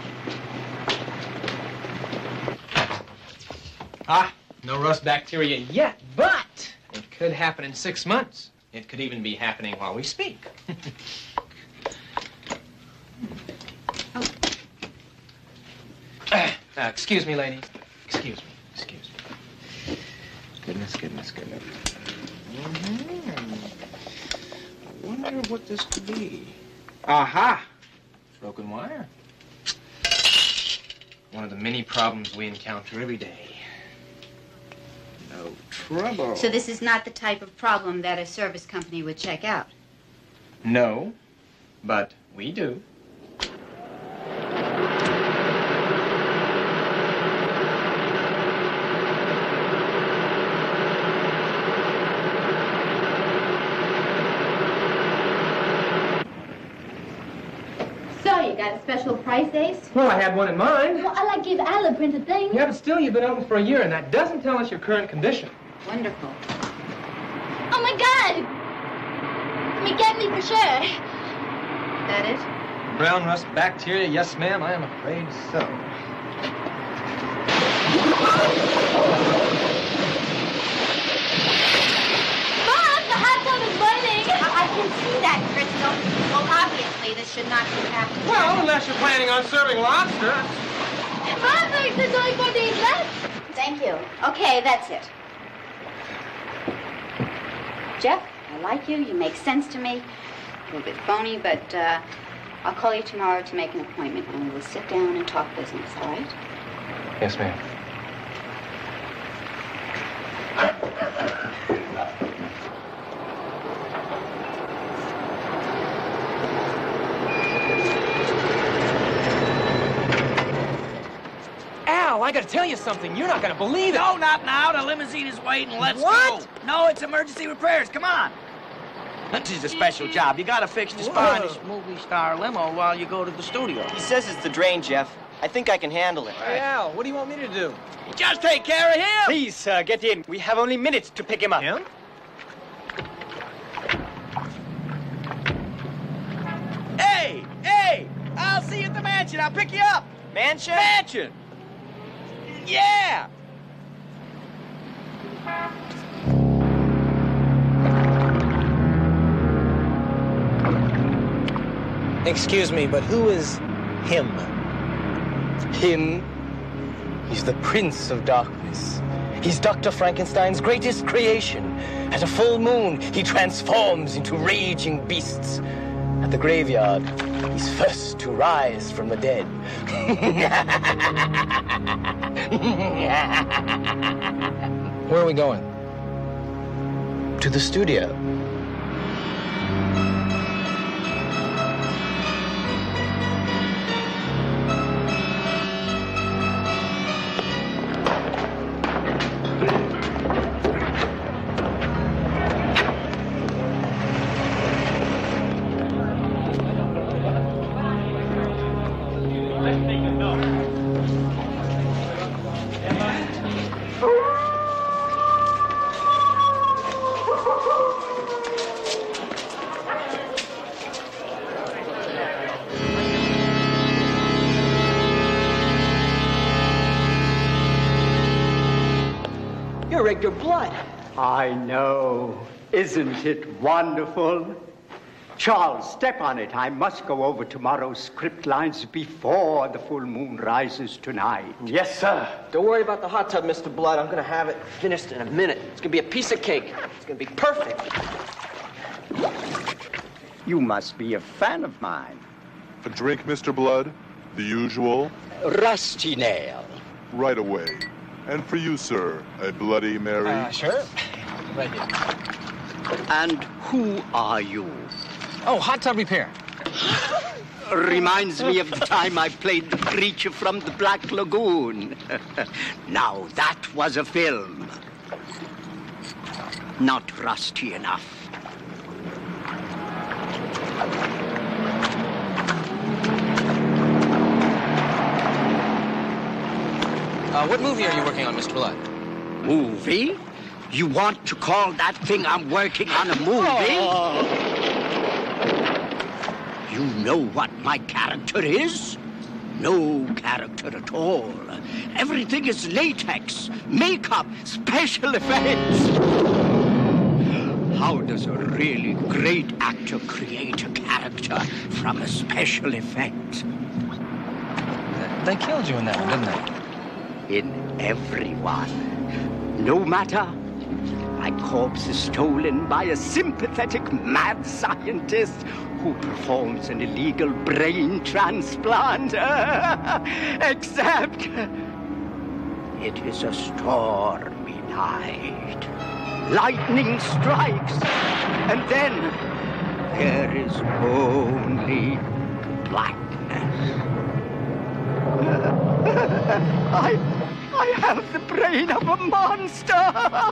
S10: it.
S13: Ah, no rust bacteria yet, but it could happen in six months. It could even be happening while we speak. oh. uh, excuse me, ladies. Excuse me. Excuse me. Goodness, goodness, goodness. Mm-hmm. I wonder what this could be. Aha! Broken wire. One of the many problems we encounter every day. No trouble.
S10: So this is not the type of problem that a service company would check out?
S13: No, but we do.
S10: So, you got a special price, Ace?
S13: Well, I had one in mind.
S7: Well, I like give Al a printed thing.
S13: Yeah, but still, you've been open for a year, and that doesn't tell us your current condition.
S10: Wonderful.
S7: Oh, my God! I mean, get me for sure.
S10: That it?
S13: Brown rust bacteria, yes, ma'am, I am afraid so.
S7: Mom, the hot tub is boiling!
S10: I, I can see that, Crystal. Well, obviously, this should not be happening.
S13: Well, unless you're planning on serving lobster.
S7: Mom, there's only four days left.
S10: Thank you. Okay, that's it. Jeff, I like you. You make sense to me. A little bit phony, but uh, I'll call you tomorrow to make an appointment, and we will sit down and talk business, all right?
S13: Yes, ma'am. Al, I gotta tell you something. You're not gonna believe it.
S14: No, not now. The limousine is waiting. Let's
S13: What?
S14: go. No, it's emergency repairs. Come on. This is a special job. You gotta fix the Spanish movie star limo while you go to the studio.
S6: He says it's the drain, Jeff. I think I can handle it.
S13: Hey, Al, what do you want me to do?
S14: Just take care of him.
S6: Please, uh, get in. We have only minutes to pick him up.
S13: Him?
S14: Hey, hey, I'll see you at the mansion. I'll pick you up.
S6: Mansion?
S14: Mansion. Yeah.
S13: Excuse me, but who is him?
S1: Him? He's the Prince of Darkness. He's Doctor Frankenstein's greatest creation. At a full moon, he transforms into raging beasts. At the graveyard, he's first to rise from the dead.
S13: Where are we going?
S1: To the studio.
S6: You're Edgar Blood.
S3: I know. Isn't it wonderful? Charles, step on it. I must go over tomorrow's script lines before the full moon rises tonight.
S6: Yes, sir. Don't worry about the hot tub, Mister Blood. I'm gonna have it finished in a minute. It's gonna be a piece of cake. It's gonna be perfect.
S3: You must be a fan of mine.
S23: A drink, Mister Blood? The usual?
S3: Rusty Nail.
S23: Right away. And for you, sir, a Bloody Mary?
S13: Uh, sure. Right here.
S3: And who are you?
S13: Oh, hot tub repair.
S3: Reminds me of the time I played the creature from the Black Lagoon. Now, that was a film. Not rusty enough.
S13: Uh, what movie are you working on, Mister Blood?
S3: Movie? You want to call that thing I'm working on a movie?
S13: Oh.
S3: You know what my character is? No character at all. Everything is latex, makeup, special effects. How does a really great actor create a character from a special effect?
S13: They killed you in that one, didn't they?
S3: In everyone. No matter. My corpse is stolen by a sympathetic mad scientist who performs an illegal brain transplant. Except it is a stormy night. Lightning strikes, and then there is only blackness. I, I have the brain of a monster.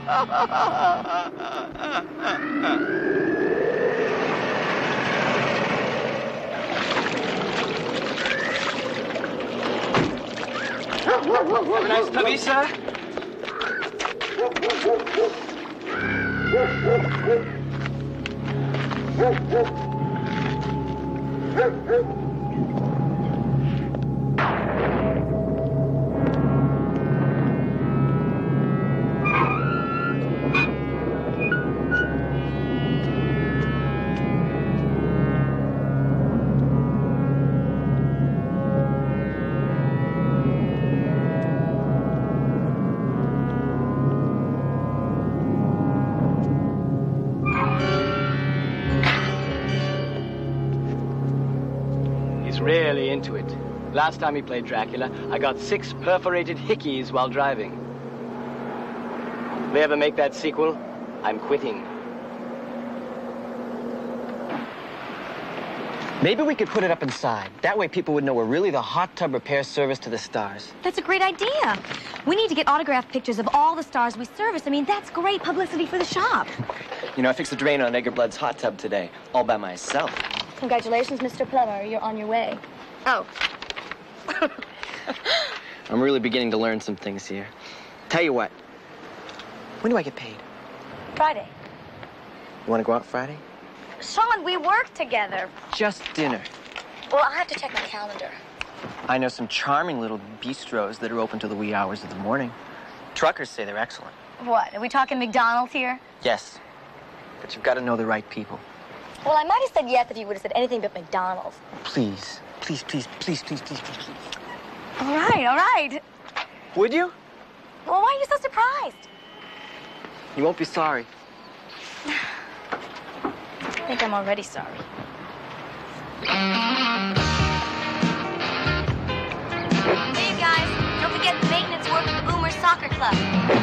S6: Have a nice tubby, sir. Really into it. Last time he played Dracula, I got six perforated hickeys while driving. If they ever make that sequel, I'm quitting. Maybe we could put it up inside. That way people would know we're really the hot tub repair service to the stars.
S12: That's a great idea. We need to get autographed pictures of all the stars we service. I mean, that's great publicity for the shop.
S6: You know, I fixed the drain on Edgar Blood's hot tub today, all by myself.
S12: Congratulations, Mister Plummer. You're on your way. Oh.
S6: I'm really beginning to learn some things here. Tell you what, when do I get paid?
S12: Friday.
S6: You want to go out Friday?
S12: Sean, we work together.
S6: Just dinner.
S12: Well, I'll have to check my calendar.
S6: I know some charming little bistros that are open till the wee hours of the morning. Truckers say they're excellent.
S12: What, are we talking McDonald's here?
S6: Yes, but you've got to know the right people.
S12: Well, I might have said yes if you would have said anything but McDonald's.
S6: Please, please, please, please, please, please, please, please.
S12: All right, all right.
S6: Would you?
S12: Well, why are you so surprised?
S6: You won't be sorry.
S12: I think I'm already sorry. Hey, guys, don't forget the maintenance work at the Boomers Soccer Club.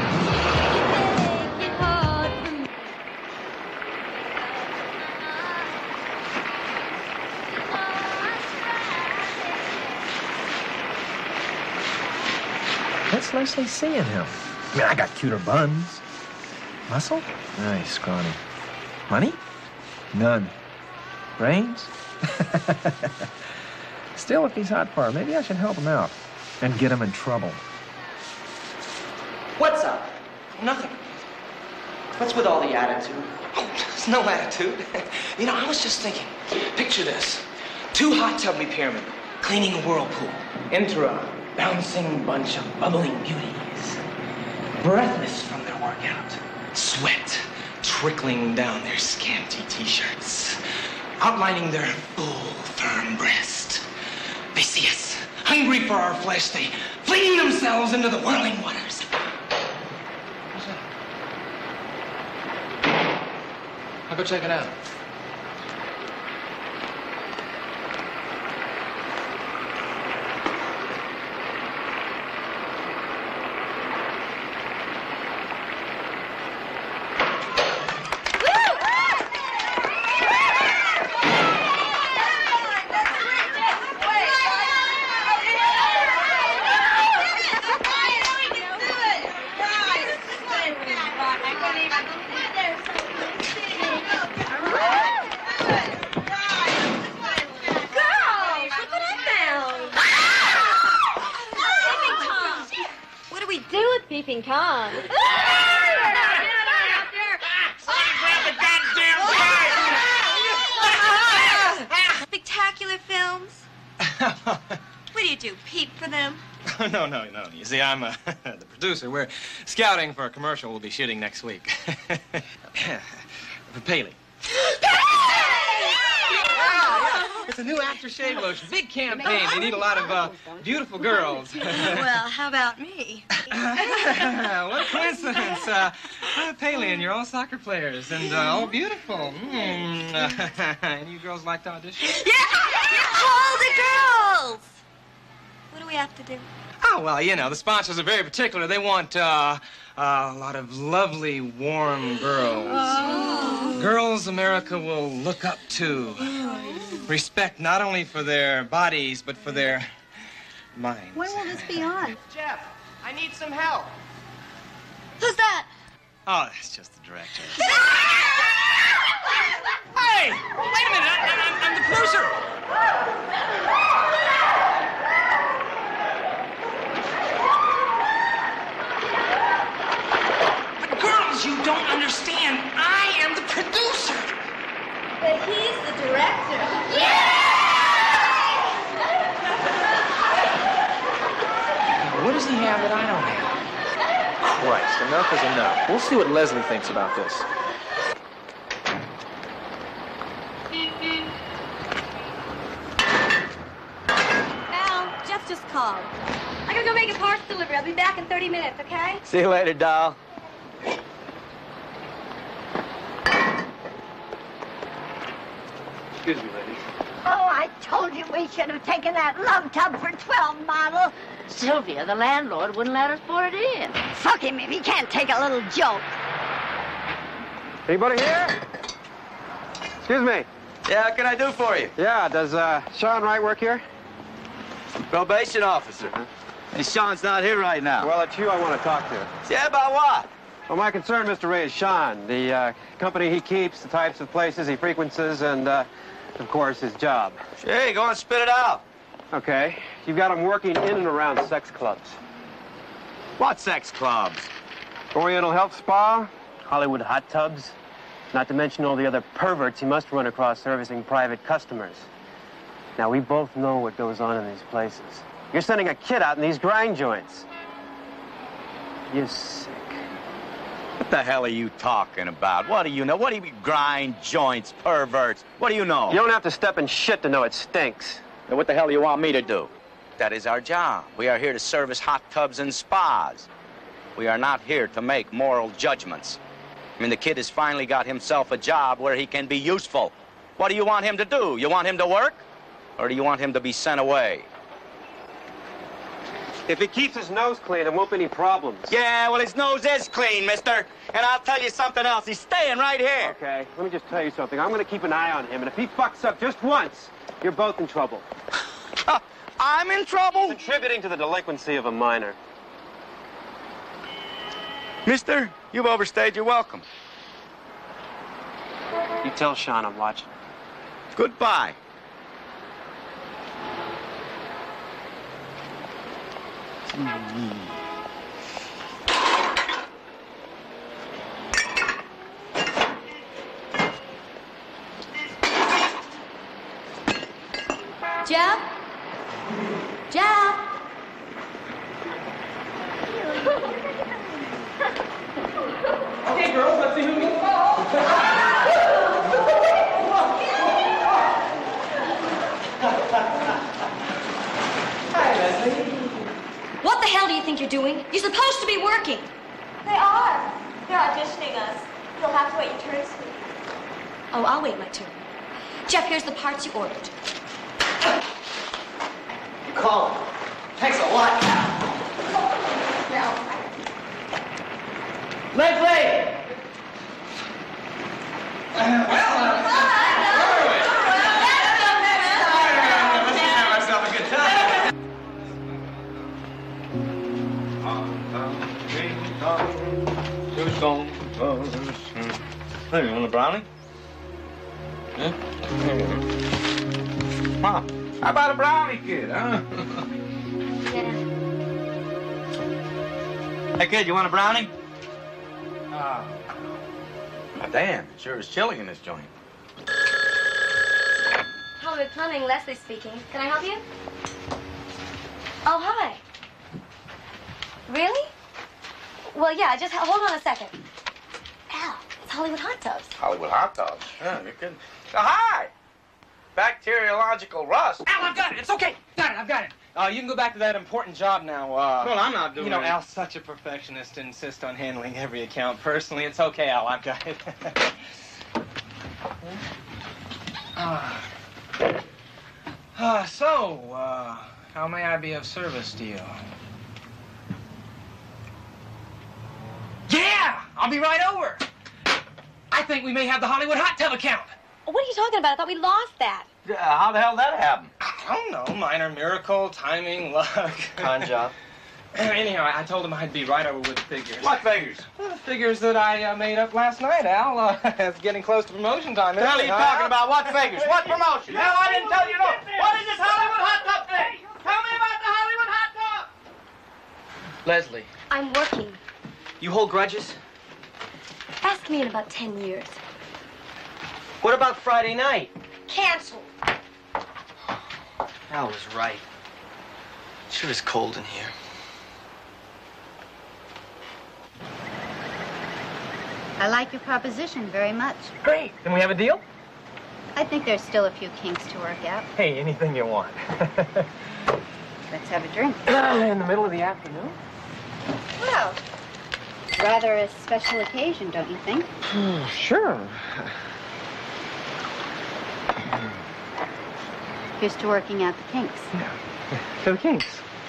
S13: That's Leslie seeing him. I mean, I got cuter buns. Muscle? Nice, scrawny. Money? None. Brains? Still, if he's hot for her, maybe I should help him out and get him in trouble.
S6: What's up? Nothing. What's with all the attitude?
S1: Oh, there's no attitude. You know, I was just thinking, picture this. Two hot tubby pyramid cleaning a whirlpool. Enter a bouncing bunch of bubbling beauties, breathless from their workout, sweat trickling down their scanty t-shirts, outlining their full, firm breast. They see us, hungry for our flesh. They fling themselves into the whirling waters. What's that? I'll go check it out.
S17: Peeping Tom.
S2: Spectacular films? What do you do, peep for them?
S13: no, no, no. You see, I'm uh, the producer. We're scouting for a commercial we'll be shooting next week. For Paley. It's a new aftershave lotion. Big campaign. They need a lot of uh, beautiful girls.
S2: Well, how about me?
S13: What a coincidence. Uh, uh, Paley and you're all soccer players and uh, all beautiful. Mm. Any of you girls like to audition?
S2: Yeah! All the girls! What do we have to do?
S13: Oh, well, you know, the sponsors are very particular. They want uh, uh, a lot of lovely, warm girls.
S2: Oh.
S13: Girls America will look up to. Respect not only for their bodies, but for their minds.
S10: When will this be on?
S6: Jeff, I need some help.
S2: Who's that?
S13: Oh, that's just the director.
S1: Hey! Wait a minute! I, I, I'm the producer! But girls, you don't understand. I am the producer.
S2: But he's the director.
S13: What does he have that I don't have? Christ, enough is enough. We'll see what Leslie thinks about this.
S2: Al, Jeff just called. I gotta go make a parts delivery. I'll be back in thirty minutes, okay?
S6: See you later, doll.
S3: Excuse me, ladies.
S15: Oh, I told you we should have taken that love tub for twelve model.
S16: Sylvia, the landlord wouldn't let us put it in.
S15: Fuck him if he can't take a little joke.
S18: Anybody here? Excuse me.
S6: Yeah, what can I do for you?
S18: Yeah, does uh, Sean Wright work here?
S6: Probation officer. Hey, Sean's not here right now.
S18: Well, it's you I want to talk to.
S6: Yeah, about what?
S18: Well, my concern, Mister Ray, is Sean, the uh, company he keeps, the types of places he frequents, and, uh, of course, his job.
S6: Hey, go on, spit it out.
S18: Okay. You've got him working in and around sex clubs.
S6: What sex clubs?
S18: Oriental Health Spa, Hollywood hot tubs, not to mention all the other perverts he must run across servicing private customers. Now, we both know what goes on in these places. You're sending a kid out in these grind joints. You're sick.
S14: What the hell are you talking about? What do you know? What do you mean, grind joints, perverts? What do you know?
S18: You don't have to step in shit to know it stinks.
S14: Then what the hell do you want me to do? That is our job. We are here to service hot tubs and spas. We are not here to make moral judgments. I mean, the kid has finally got himself a job where he can be useful. What do you want him to do? You want him to work? Or do you want him to be sent away?
S18: If he keeps his nose clean, there won't be any problems.
S14: Yeah, well, his nose is clean, mister. And I'll tell you something else. He's staying right here.
S18: Okay, let me just tell you something. I'm going to keep an eye on him, and if he fucks up just once, you're both in trouble.
S14: I'm in trouble?
S18: Contributing to the delinquency of a minor.
S14: Mister, you've overstayed your welcome.
S18: You tell Sean I'm watching.
S14: Goodbye.
S2: Jeff? Jeff?
S13: Okay, girls, let's see who gets the ball. Hi, Leslie.
S2: What the hell do you think you're doing? You're supposed to be working.
S8: They are. They're auditioning us. You'll have to wait your turn, sweetie.
S2: Oh, I'll wait my turn. Jeff, here's the parts you ordered.
S6: You call him. Thanks a lot.
S13: Leslie!
S14: Hey, you want a brownie? Hmm? Huh? How about a brownie, kid, huh? Hey, kid, you want a brownie? Ah. Oh. Damn, it sure is chilly in this joint.
S2: Hollywood Plumbing, Leslie speaking. Can I help you? Oh, hi. Really? Well, yeah, just h- hold on a second. Al, it's Hollywood Hot Tubs.
S14: Hollywood hot dogs. Yeah, you're kidding. Oh, hi! Bacteriological rust.
S13: Al, I've got it. It's okay. Got it. I've got it. Uh, you can go back to that important job now. Uh,
S14: Well, I'm not doing
S13: You know,
S14: it.
S13: Al's such a perfectionist and insists on handling every account personally. It's okay, Al. I've got it. uh, uh, so, uh, how may I be of service to you? Yeah! I'll be right over. I think we may have the Hollywood Hot Tub account.
S2: What are you talking about? I thought we lost that.
S14: Uh, how the hell did that happen?
S13: I don't know. Minor miracle, timing, luck.
S6: Con job.
S13: Anyhow, I told him I'd be right over with the figures.
S14: What figures?
S13: Well, the figures that I uh, made up last night, Al. Uh, it's getting close to promotion time.
S14: What the hell are you
S13: isn't it, huh?
S14: talking about? What figures? What promotion? No, I didn't tell you no. What is this Hollywood hot tub thing? Tell me about the Hollywood hot tub!
S6: Leslie,
S2: I'm working.
S6: you hold grudges?
S2: Ask me in about ten years.
S6: What about Friday night?
S2: Cancel.
S6: Al was right. Sure is cold in here.
S10: I like your proposition very much.
S13: Great. Can we have a deal?
S10: I think there's still a few kinks to work out.
S13: Hey, anything you want.
S10: Let's have a drink.
S13: In the middle of the afternoon?
S10: Well, rather a special occasion, don't you think?
S13: Sure.
S10: Here's to working out the kinks.
S13: Yeah. For the kinks.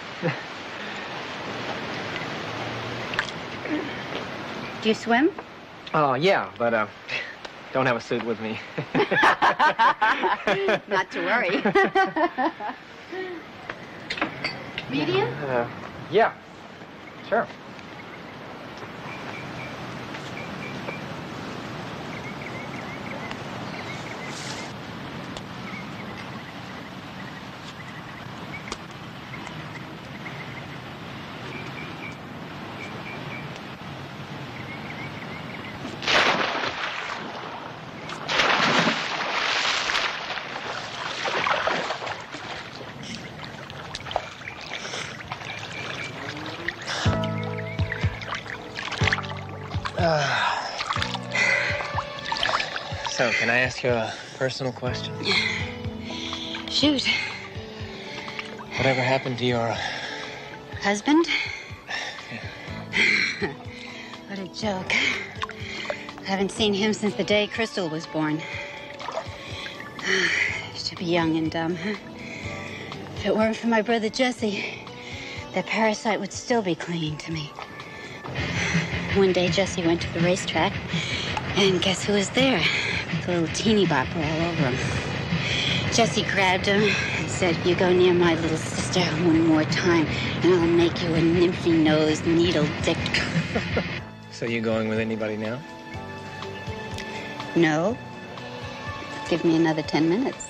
S10: Do you swim?
S13: Oh, yeah, but uh, don't have a suit with me.
S10: Not to worry. Medium?
S13: Uh, yeah, sure. So, can I ask you a personal question?
S10: Shoot.
S13: Whatever happened to your...
S10: Husband? What a joke. I haven't seen him since the day Crystal was born. Should be young and dumb, huh? If it weren't for my brother Jesse, that parasite would still be clinging to me. One day, Jesse went to the racetrack, and guess who was there? With a little teeny bopper all over him. Jesse grabbed him and said, "You go near my little sister one more time, and I'll make you a nymphy-nosed needle dick."
S13: So you going with anybody now?
S10: No. Give me another ten minutes.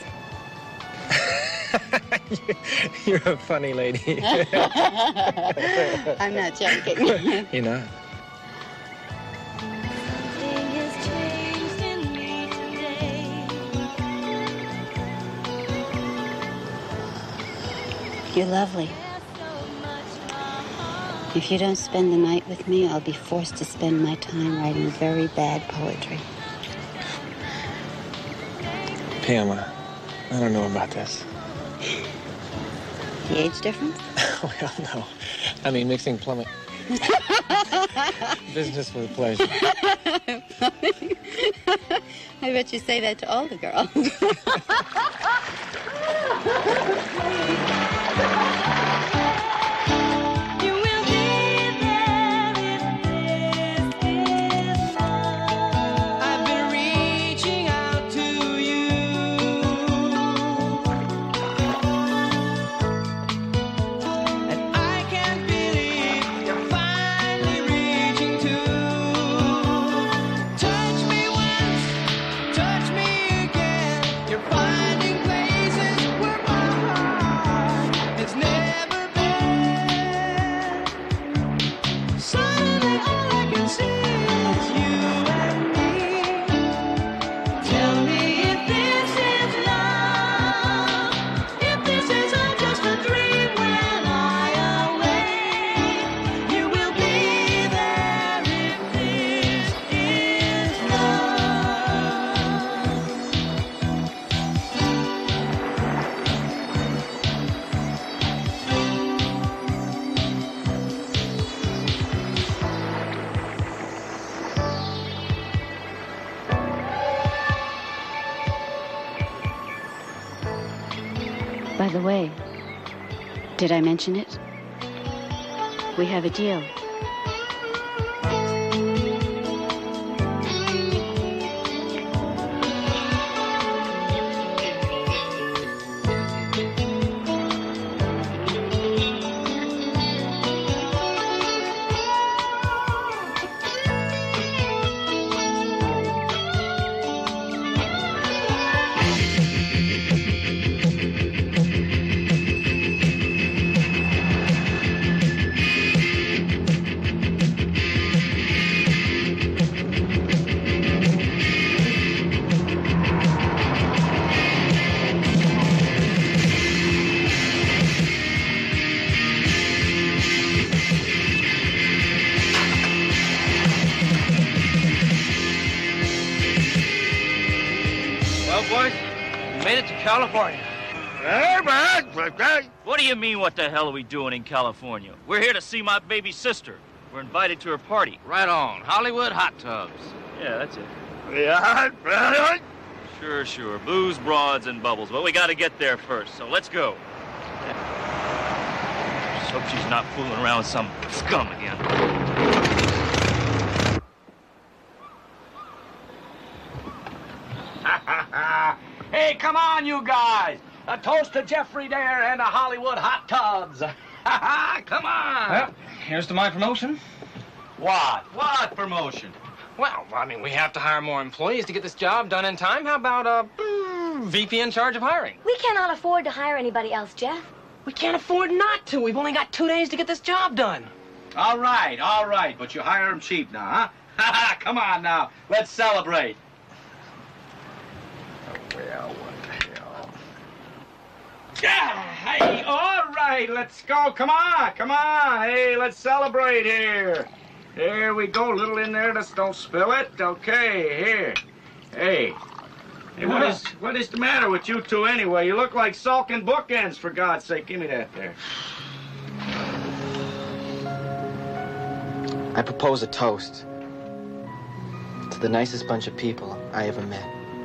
S13: You're a funny lady.
S10: I'm not joking.
S13: You're not.
S10: You're lovely. If you don't spend the night with me, I'll be forced to spend my time writing very bad poetry.
S13: Pamela, I don't know about this.
S10: The age difference?
S13: Well, no. I mean, mixing plumbing. Business with pleasure.
S10: I bet you say that to all the girls. By the way, did I mention it? We have a deal.
S5: California. What do you mean, what the hell are we doing in California? We're here to see my baby sister. We're invited to her party.
S22: Right on. Hollywood Hot Tubs.
S5: Yeah, that's it. Yeah. Sure, sure. Booze, broads, and bubbles. But we gotta get there first, so let's go. Just hope she's not fooling around with some scum again.
S14: Hey, come on, you guys. A toast to Jeffrey Dare and the Hollywood Hot Tubs. Come on.
S13: Well, here's to my promotion.
S14: What? What promotion?
S13: Well, I mean, we have to hire more employees to get this job done in time. How about a uh, V P in charge of hiring?
S12: We cannot afford to hire anybody else, Jeff.
S13: We can't afford not to. We've only got two days to get this job done.
S14: All right, all right, but you hire them cheap now, huh? Come on now. Let's celebrate. Well, what the hell? Yeah, hey, all right, let's go. Come on, come on. Hey, let's celebrate here. Here we go. A little in there. Just don't spill it. Okay, here. Hey, Hey, what is what is the matter with you two anyway? You look like sulking bookends, for God's sake. Give me that there.
S6: I propose a toast to the nicest bunch of people I ever met.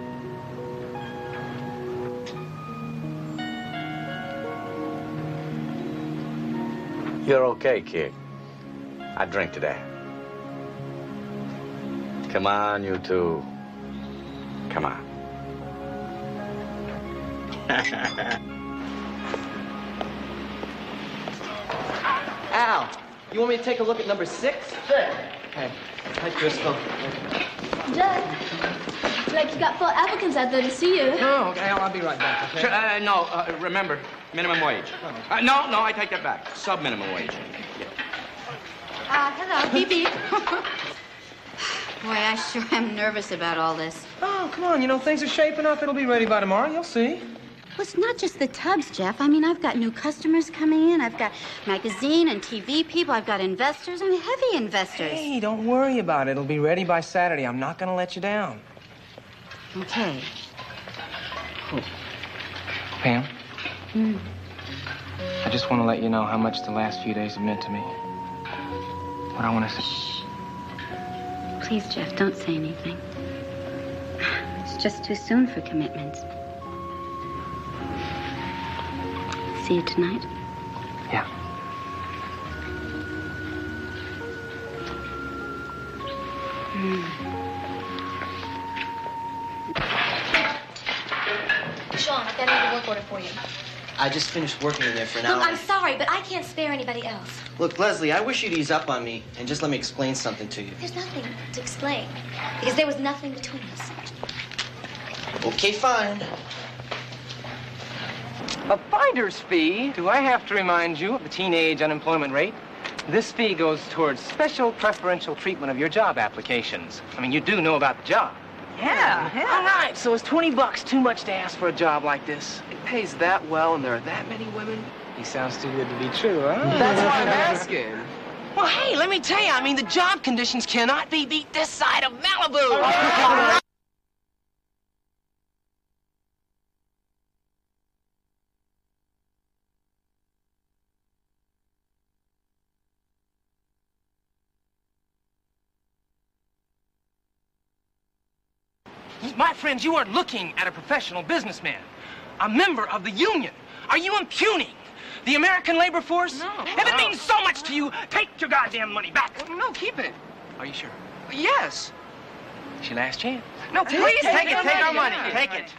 S14: You're okay, kid. I drink to that. Come on, you two. Come on.
S6: Al, you want me to take a look at number six? Sure. Okay. Hi, Crystal.
S7: Jeff, like you got four applicants out there to see you.
S13: Oh, okay, I'll, I'll be right back, okay?
S14: Sure, uh, no, uh, remember, minimum wage. Uh, no, no, I take that back. Sub-minimum wage. Yeah.
S10: Uh, hello, beep beep. Boy, I sure am nervous about all this.
S13: Oh, come on, you know, things are shaping up. It'll be ready by tomorrow, you'll see.
S10: Well, it's not just the tubs, Jeff. I mean, I've got new customers coming in. I've got magazine and T V people. I've got investors. I mean, heavy investors.
S13: Hey, don't worry about it. It'll be ready by Saturday. I'm not going to let you down.
S10: Okay.
S13: Pam,
S10: Mm.
S13: I just want to let you know how much the last few days have meant to me. What I want to say.
S10: Please, Jeff, don't say anything. It's just too soon for commitments. See you tonight?
S13: Yeah.
S10: Mm.
S12: Sean, I've got another work order for you.
S6: I just finished working in there for an
S12: Look,
S6: hour.
S12: I'm sorry, but I can't spare anybody else.
S6: Look, Leslie, I wish you'd ease up on me and just let me explain something to you.
S12: There's nothing to explain, because there was nothing between us.
S6: Okay, fine.
S13: A finder's fee? Do I have to remind you of the teenage unemployment rate? This fee goes towards special preferential treatment of your job applications. I mean, you do know about the job.
S17: Yeah, yeah.
S13: All right, so is twenty bucks too much to ask for a job like this? It pays that well and there are that many women? He sounds too good to be true, huh?
S6: That's why I'm asking.
S13: Well, hey, let me tell you, I mean, the job conditions cannot be beat this side of Malibu. My friends, you are looking at a professional businessman, a member of the union. Are you impugning the American labor force?
S17: No.
S13: If it means so much to you, take your goddamn money back.
S17: Well, no, keep it.
S13: Are you sure?
S17: Yes.
S13: It's your last chance.
S17: No,
S13: Please
S17: please
S13: take
S17: take
S13: it. Take our money.
S17: Yeah.
S13: Take it.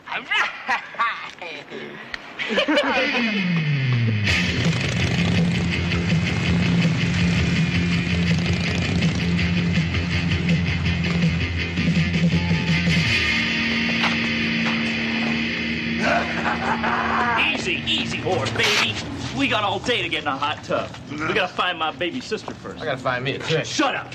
S5: Easy, easy, whore, baby. We got all day to get in a hot tub. We gotta find my baby sister first.
S13: I gotta find me a trick.
S5: Shut up.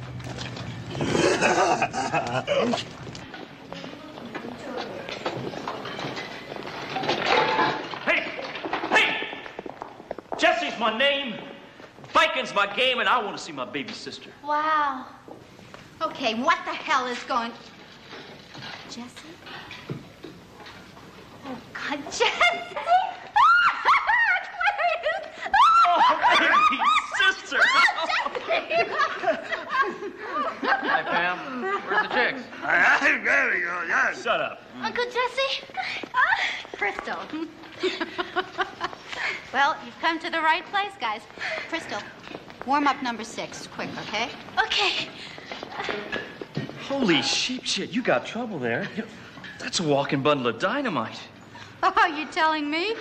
S5: Hey, hey! Jesse's my name. Biking's my game, and I want to see my baby sister.
S10: Wow. Okay, what the hell is going... Jesse? Oh, God, Jesse!
S5: Oh, baby sister!
S13: Hi, Pam. Where's the chicks?
S5: There we go, yes. Shut up.
S10: Uncle Jesse? Crystal. Well, you've come to the right place, guys. Crystal, warm up number six, quick, okay?
S12: Okay.
S5: Holy sheep shit, you got trouble there. That's a walking bundle of dynamite.
S10: Oh, you telling me?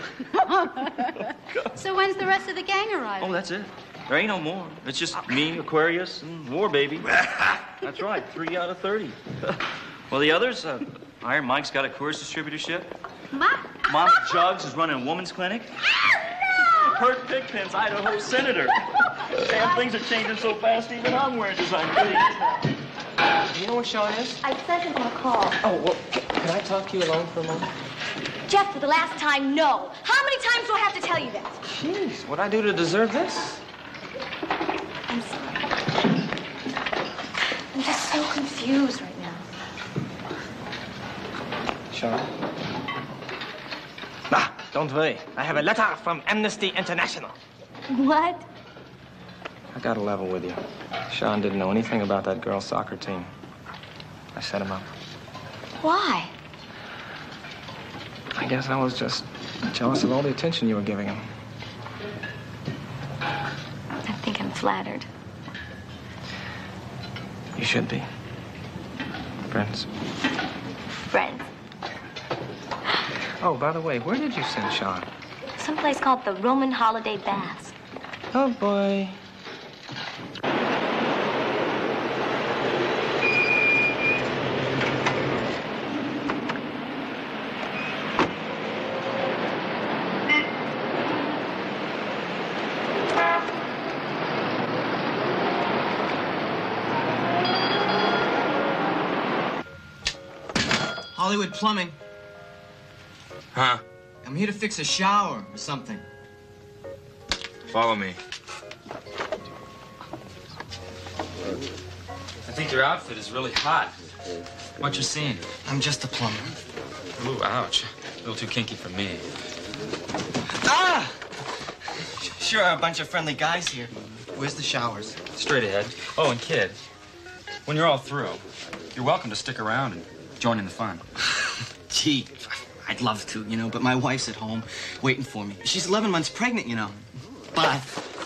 S10: So when's the rest of the gang arriving?
S5: Oh, that's it. There ain't no more. It's just me, Aquarius, and War Baby. That's right, three out of thirty. Well, the others, uh, Iron Mike's got a course distributorship.
S10: Ma?
S5: Mama Jugs is running a woman's clinic. Kurt Pigpen's Idaho senator. Damn, things are changing so fast, even I'm wearing design clothes.
S13: Do you know where Sean is?
S12: I sent him a call.
S13: Oh, well, c- can I talk to you alone for a moment?
S12: Jeff, for the last time, no. How many times do I have to tell you that?
S13: Jeez, what'd I do to deserve this?
S12: I'm sorry. I'm just so confused right now.
S13: Sean? Ah, don't worry. I have a letter from Amnesty International.
S7: What?
S13: I got to level with you. Sean didn't know anything about that girls' soccer team. I set him up.
S7: Why?
S13: I guess I was just jealous of all the attention you were giving him.
S7: I think I'm flattered.
S13: You should be. Friends.
S7: Friends.
S13: Oh, by the way, where did you send Sean?
S7: Someplace called the Roman Holiday Baths.
S13: Oh, boy.
S6: Hollywood Plumbing.
S4: Huh?
S6: I'm here to fix a shower or something.
S4: Follow me. I think your outfit is really hot. What you seeing?
S6: I'm just a plumber.
S4: Ooh, ouch. A little too kinky for me.
S6: Ah! Sure are a bunch of friendly guys here. Where's the showers?
S4: Straight ahead. Oh, and kid, when you're all through, you're welcome to stick around and join in the fun.
S6: Gee, I'd love to, you know, but my wife's at home waiting for me. She's eleven months pregnant, you know. But...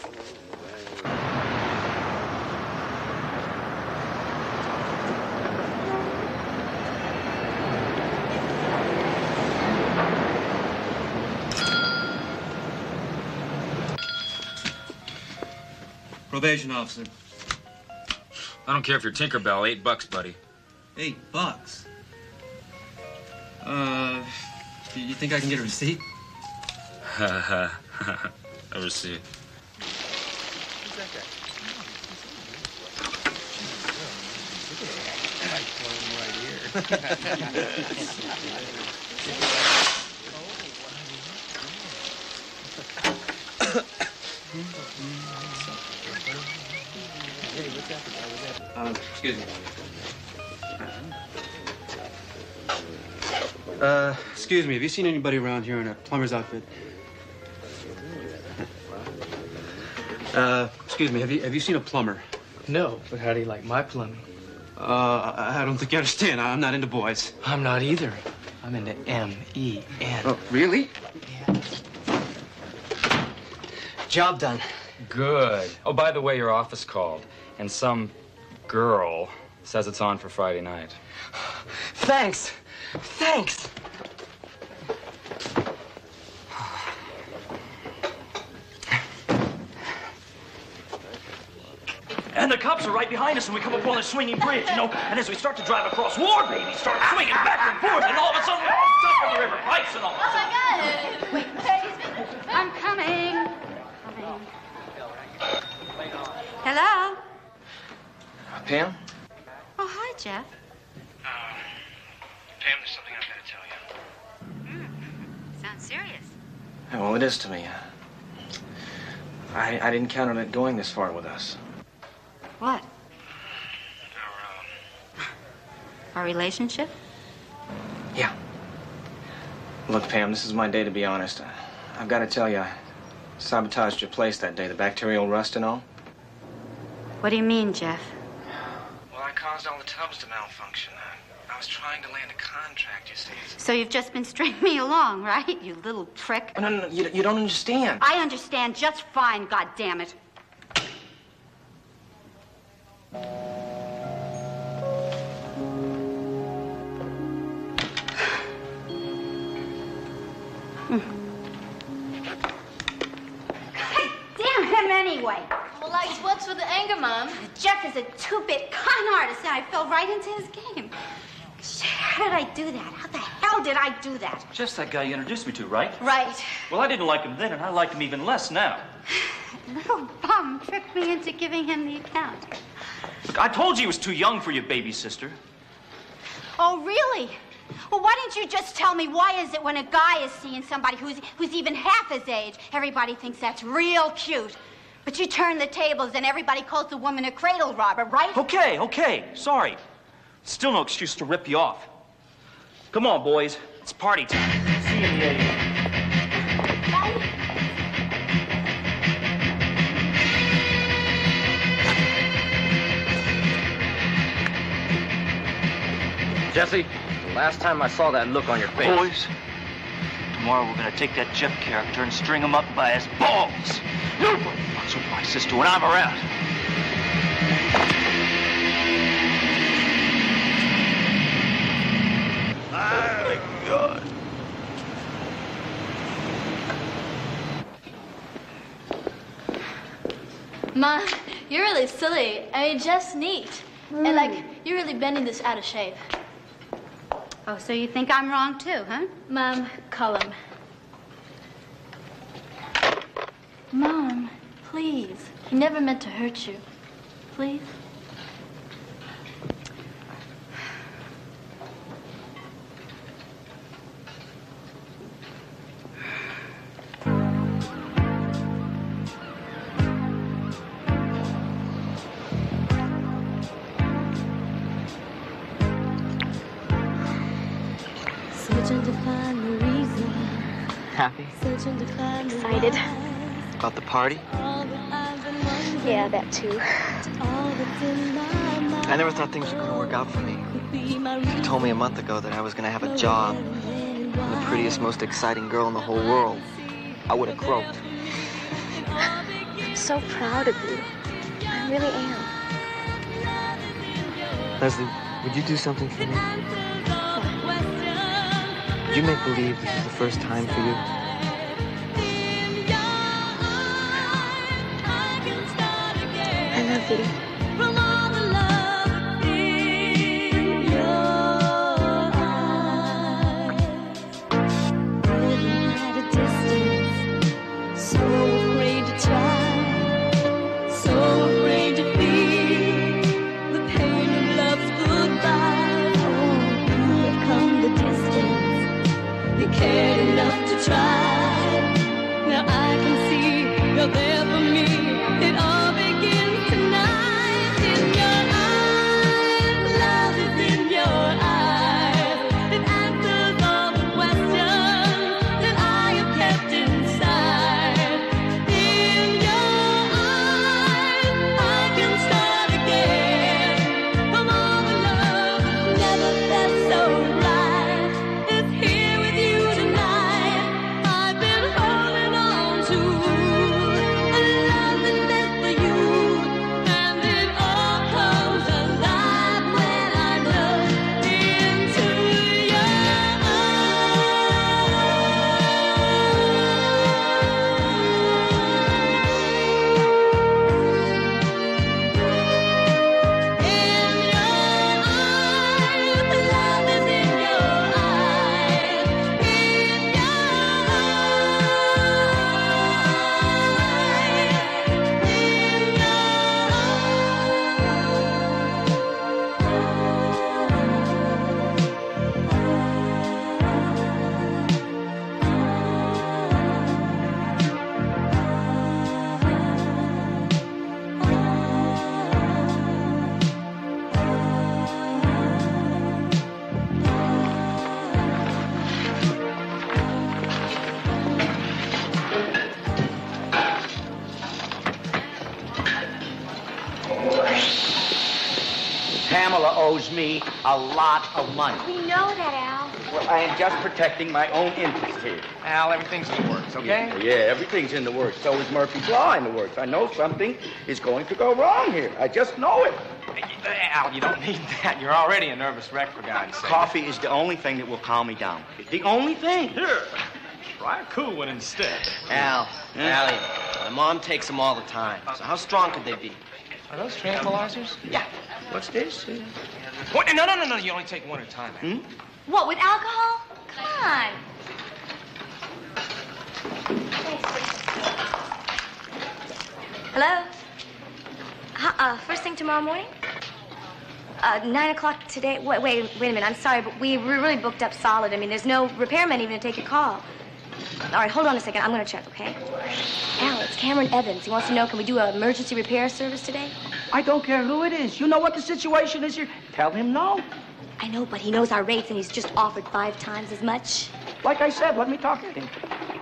S6: Probation officer.
S4: I don't care if you're Tinkerbell. Eight bucks, buddy.
S6: Eight bucks? Uh, do you think I can get a receipt?
S4: Ha ha. A receipt.
S6: Who's that guy?
S9: Uh, excuse me. Uh, excuse me, have you seen anybody around here in a plumber's outfit? Uh, excuse me, have you have you seen a plumber?
S13: No, but how do you like my plumbing?
S9: Uh, I, I don't think you understand. I'm not into boys.
S13: I'm not either. I'm into M E N.
S9: Oh, really?
S6: Job done.
S4: Good. Oh, by the way, your office called, and some girl says it's on for Friday night.
S6: Thanks. Thanks.
S5: And the cops are right behind us, and we come upon a swinging bridge, you know. And as we start to drive across, war babies start swinging back and forth, and all of a sudden, we're up on the river pipes and all.
S7: Oh my God! Wait, excuse me. I'm coming. Coming.
S10: Hello?
S13: Pam?
S10: Oh, hi, Jeff.
S13: Uh, Pam, there's something I've got to tell you.
S10: Hmm. Sounds serious.
S13: Yeah, well, it is to me. I, I didn't count on it going this far with us.
S10: What? Our relationship?
S13: Yeah. Look, Pam, this is my day to be honest. I've got to tell you, I sabotaged your place that day, the bacterial rust and all.
S10: What do you mean, Jeff?
S13: Well, I caused all the tubs to malfunction. I, I was trying to land a contract, you see.
S10: So you've just been stringing me along, right? You little trick.
S13: Oh, no, no, no, you, you don't understand.
S10: I understand just fine, goddammit. Damn him anyway.
S7: Well, like, what's with the anger, Mom?
S10: Jeff is a two-bit con artist, and I fell right into his game. How did I do that? How the hell did I do that?
S5: Just that guy you introduced me to, right?
S10: Right.
S5: Well, I didn't like him then, and I like him even less now.
S10: Little bum tricked me into giving him the account.
S5: Look, I told you he was too young for your baby sister.
S10: Oh, really? Well, why didn't you just tell me why is it when a guy is seeing somebody who's, who's even half his age, everybody thinks that's real cute. But you turn the tables and everybody calls the woman a cradle robber, right?
S5: Okay, okay, sorry. Still no excuse to rip you off.
S13: Come on, boys. It's party time. See you in the A M.
S11: Jesse, the last time I saw that look on your face.
S13: Boys, tomorrow we're gonna take that Jeff character and string him up by his balls. Nobody fucks with my sister when I'm around. My God.
S7: Mom, you're really silly. I mean, Jeff's neat.
S10: Mm.
S7: And, like, you're really bending this out of shape.
S10: Oh, so you think I'm wrong, too, huh?
S7: Mom, call him. Mom, please. He never meant to hurt you. Please?
S6: Happy?
S17: Excited.
S6: About the party?
S17: Yeah, that too.
S6: I never thought things were going to work out for me. If you told me a month ago that I was going to have a job, and the prettiest, most exciting girl in the whole world, I would have croaked.
S17: I'm so proud of you. I really am.
S6: Leslie, would you do something for me? Would you make believe this is the first time for you?
S17: I love you.
S14: Pamela owes me a lot of money.
S17: We know that, Al.
S14: Well, I am just protecting my own interest here.
S13: Al, everything's in the works, okay?
S14: Yeah, yeah, everything's in the works. So is Murphy's Law in the works. I know something is going to go wrong here. I just know it.
S13: Al, you don't need that. You're already a nervous wreck, for God's sake.
S14: Coffee is the only thing that will calm me down. The only thing.
S13: Here, try a cool one instead.
S6: Al, Allie, my mom takes them all the time. So how strong could they be?
S13: Are those tranquilizers?
S14: Yeah. What's this?
S13: What? No, no, no, no. You only take one at a time.
S14: Hmm?
S2: What, with alcohol? Come on. Hello? Huh, uh, first thing tomorrow morning? Uh, nine o'clock today? Wait, wait, wait a minute. I'm sorry, but we, we're really booked up solid. I mean, there's no repairman even to take your call. All right, hold on a second. I'm going to check, okay? Al, it's Cameron Evans. He wants to know, can we do an emergency repair service today?
S14: I don't care who it is. You know what the situation is here. Tell him no.
S2: I know, but he knows our rates, and he's just offered five times as much.
S14: Like I said, let me talk to him.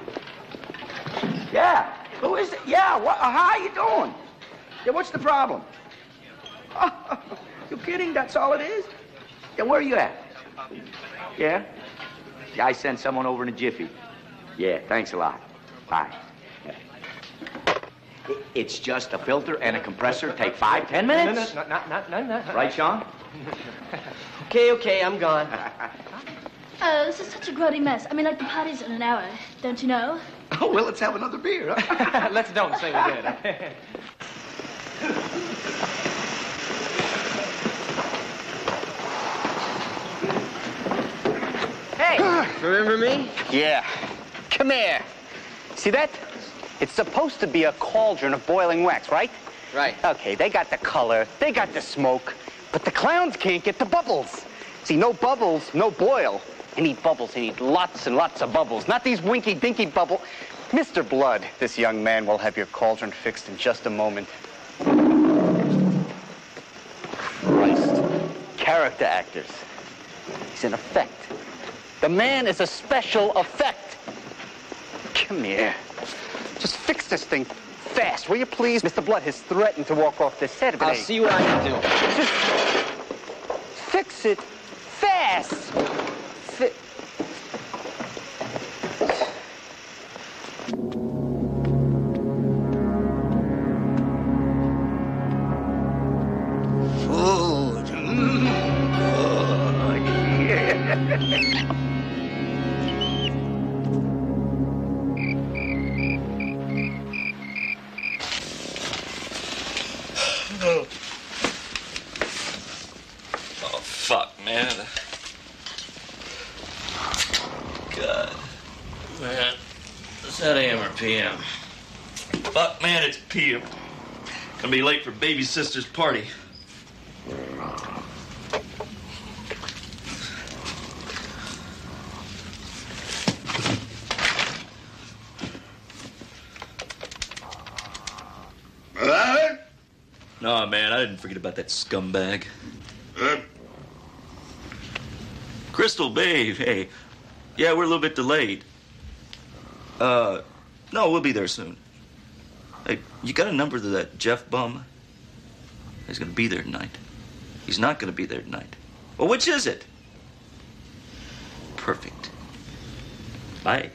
S14: Yeah. Who is it? Yeah. What, uh, how you doing? Yeah. What's the problem? Oh, you kidding? That's all it is? Yeah. Where are you at? Yeah. Yeah. I sent someone over in a jiffy. Yeah. Thanks a lot. Bye. Yeah. It, it's just a filter and a compressor. Take five, ten minutes.
S13: No, no, no, no, no, no.
S14: Right, Sean?
S6: Okay, okay, I'm gone.
S7: Oh, this is such a grody mess. I mean, like, the party's in an hour, don't you know?
S14: Oh, well, let's have another beer. Huh?
S13: Let's don't say we did.
S6: Hey, remember me?
S3: Yeah. Come here. See that? It's supposed to be a cauldron of boiling wax, right?
S6: Right.
S3: Okay, they got the color, they got the smoke, but the clowns can't get the bubbles. See, no bubbles, no boil. You need bubbles, you need lots and lots of bubbles, not these winky-dinky bubble. Mister Blood, this young man will have your cauldron fixed in just a moment. Christ. Character actors. He's an effect. The man is a special effect. Come here. Just fix this thing fast, will you please? Mister Blood has threatened to walk off this set.
S6: I'll see what I can do.
S3: Just fix it fast. Fi
S14: Food. Mm, good.
S19: Oh. Oh, fuck, man. God. Man, is that A M or P M? Fuck, man, it's P M. Gonna be late for baby sister's party. No, man, I didn't forget about that scumbag. Uh, Crystal, babe, hey. Yeah, we're a little bit delayed. Uh, no, we'll be there soon. Hey, you got a number to that Jeff bum? He's gonna be there tonight. He's not gonna be there tonight. Well, which is it? Perfect. Bye.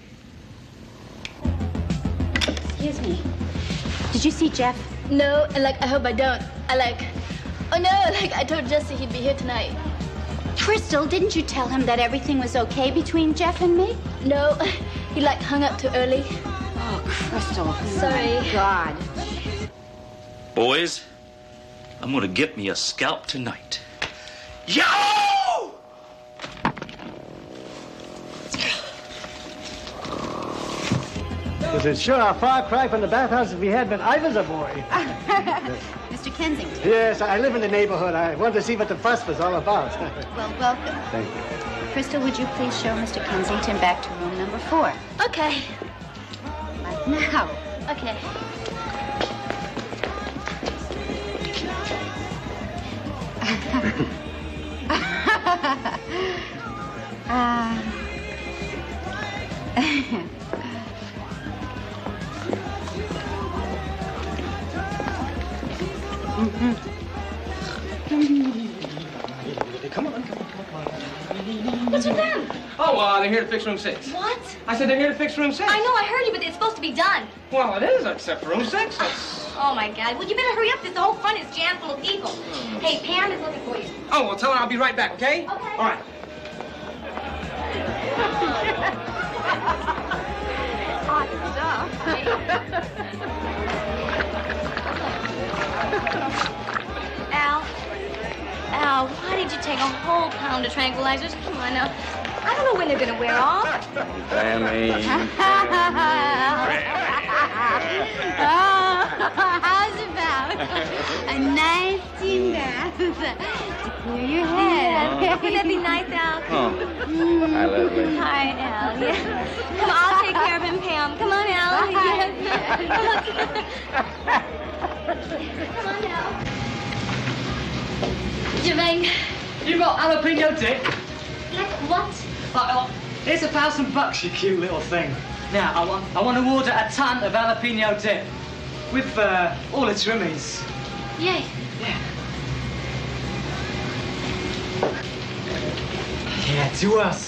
S10: Excuse me. Did you see Jeff?
S7: No, and like, I hope I don't. I like, oh no, like, I told Jesse he'd be here tonight.
S10: Crystal, didn't you tell him that everything was okay between Jeff and me?
S7: No, he like hung up too early.
S10: Oh, Crystal.
S7: Sorry.
S10: Oh, my God.
S19: Boys, I'm gonna get me a scalp tonight. Yo!
S20: This is sure a far cry from the bathhouse if we had been I was a boy.
S10: Mister Kensington.
S20: Yes, I live in the neighborhood. I wanted to see what the fuss was all about.
S10: Well, welcome.
S20: Thank you.
S10: Crystal, would you please show Mister Kensington back to room number four?
S7: Okay.
S10: Right now.
S7: Okay.
S10: uh...
S13: Mm-hmm. Come on, come on, come on.
S2: What's with them?
S13: Oh, uh, they're here to fix room six.
S2: What?
S13: I said they're here to fix room six.
S2: I know, I heard you, but it's supposed to be done.
S13: Well, it is, except for room six. That's...
S2: Oh, my God. Well, you better hurry up. This the whole front is jammed full of people.
S13: Hmm.
S2: Hey, Pam is looking for you.
S13: Oh, well, tell her I'll be right back, okay?
S2: Okay.
S13: All right.
S17: Hot stuff.
S2: Al, Al, why did you take a whole pound of tranquilizers? Come on now. I don't know when they're gonna wear off.
S3: Sammy.
S10: Oh, how's about a nice tea bath to clear your head?
S2: Yeah. Wouldn't that be nice, Al?
S3: Oh. Hi, Leslie.
S2: Hi, Al. Yeah. Come on, I'll take care of him, Pam. Come on, Al. Yes.
S7: Jermaine,
S20: You got jalapeno dip?
S7: Like what?
S20: Uh, Here's a thousand bucks, you cute little thing. Now, I want, I want to order a ton of jalapeno dip with uh, all its roomies.
S7: Yay.
S20: Yeah. Yeah, to us.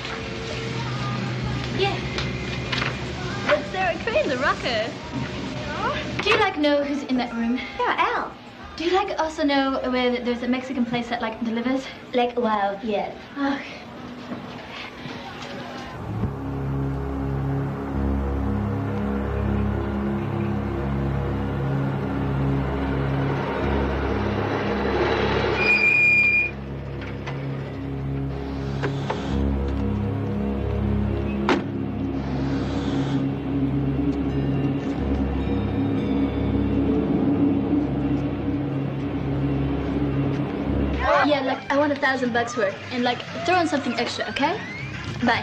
S7: Yeah.
S8: But Sarah Crane's a rocker.
S7: Do you like know who's in that room?
S8: Yeah, Al.
S7: Do you like also know where there's a Mexican place that like delivers?
S8: Like, wow, yeah.
S7: Okay. Yeah, like I want a thousand bucks worth, and like throw in something extra, okay? Bye.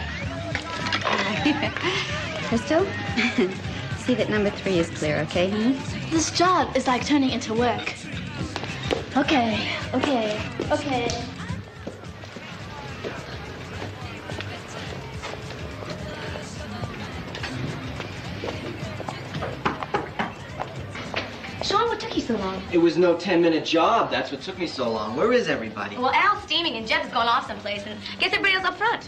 S10: Crystal, see that number three is clear, okay, honey?
S7: This job is like turning into work. Okay, okay, okay.
S2: Sean, what took you so long?
S6: It was no ten-minute job. That's what took me so long. Where is everybody?
S2: Well, Al's steaming and Jeff is going off someplace, and guess everybody else up front.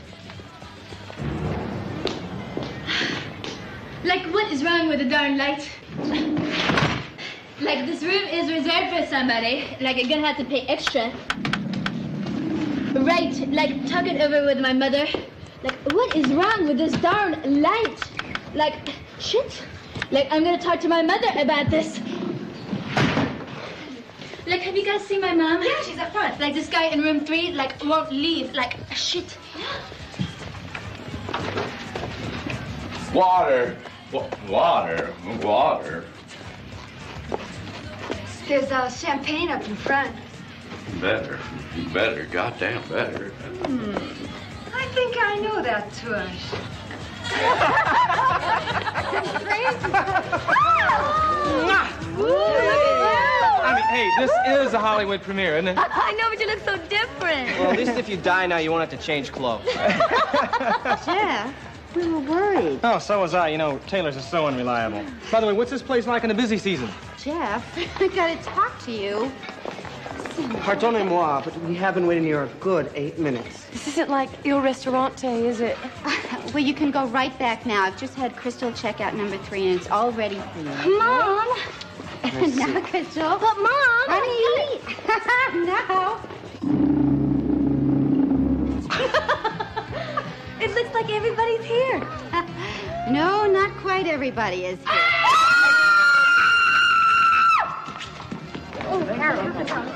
S7: Like, what is wrong with the darn light? Like, this room is reserved for somebody. Like, you're gonna have to pay extra. Right, like, talk it over with my mother. Like, what is wrong with this darn light? Like, shit. Like, I'm gonna talk to my mother about this. Like, have you guys seen my mom?
S2: Yeah, she's up front.
S7: Like, this guy in room three, like, won't leave. Like, shit.
S1: Water. Wa- water. Water.
S8: There's uh, champagne up in front.
S1: Better. Better. Goddamn better.
S8: Hmm. I think I know that tush.
S13: I mean, hey, this is a Hollywood premiere, isn't it?
S2: I know, but you look so different.
S6: Well, at least if you die now, you won't have to change clothes.
S10: Jeff, we were worried.
S13: Oh, so was I. You know, tailors are so unreliable. By the way, what's this place like in the busy season?
S10: Jeff, I gotta talk to you.
S21: Pardonnez-moi, but we have been waiting here a good eight minutes.
S8: This isn't like Il Ristorante, is it?
S10: Well, you can go right back now. I've just had Crystal check out number three, and it's all ready for you.
S2: Mom!
S10: Now, Crystal.
S2: But, Mom!
S10: Honey! No.
S2: It looks like everybody's here.
S10: No, not quite everybody is here.
S2: Oh, Carol.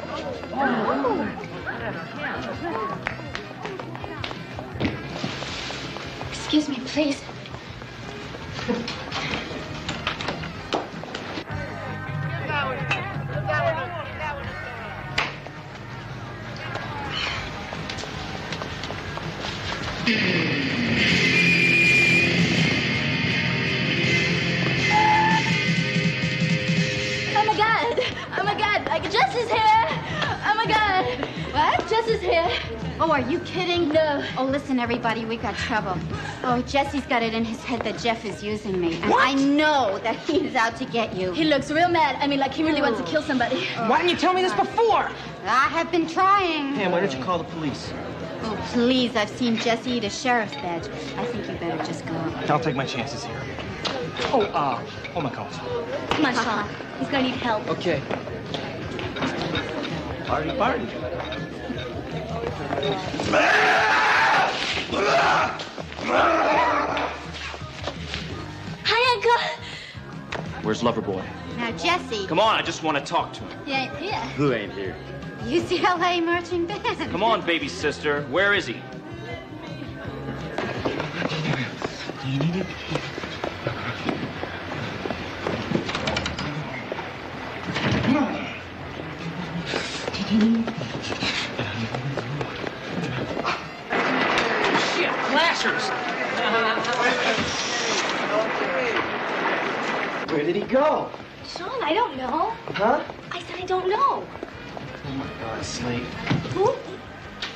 S7: Excuse me, please. Oh my God! Oh my God! Like, Jess is here! Oh my God! What? Jess is here.
S10: Oh, are you kidding?
S7: No.
S10: Oh, listen, everybody, we got trouble. Oh, Jesse's got it in his head that Jeff is using me. And
S13: What?
S10: I know that he's out to get you.
S7: He looks real mad. I mean, like he really wants to kill somebody.
S13: Why didn't you tell me this before?
S10: I have been trying.
S6: Pam, why don't you call the police?
S10: Oh, please, I've seen Jesse eat a sheriff's badge. I think you better just go.
S13: I'll take my chances here. Oh, uh, hold my coat.
S2: Come on, Sean. He's gonna need help.
S6: Okay. Party, party.
S7: Hi, Uncle.
S19: Where's Loverboy?
S10: Now, Jesse.
S19: Come on, I just want to talk to him.
S7: He ain't here.
S19: Who ain't here?
S10: U C L A marching band.
S19: Come on, baby sister. Where is he?
S13: Shit, flashers!
S6: Where did he go?
S2: Sean, I don't know.
S6: Huh?
S2: I said I don't know.
S6: Oh, my God, Slate.
S2: Who?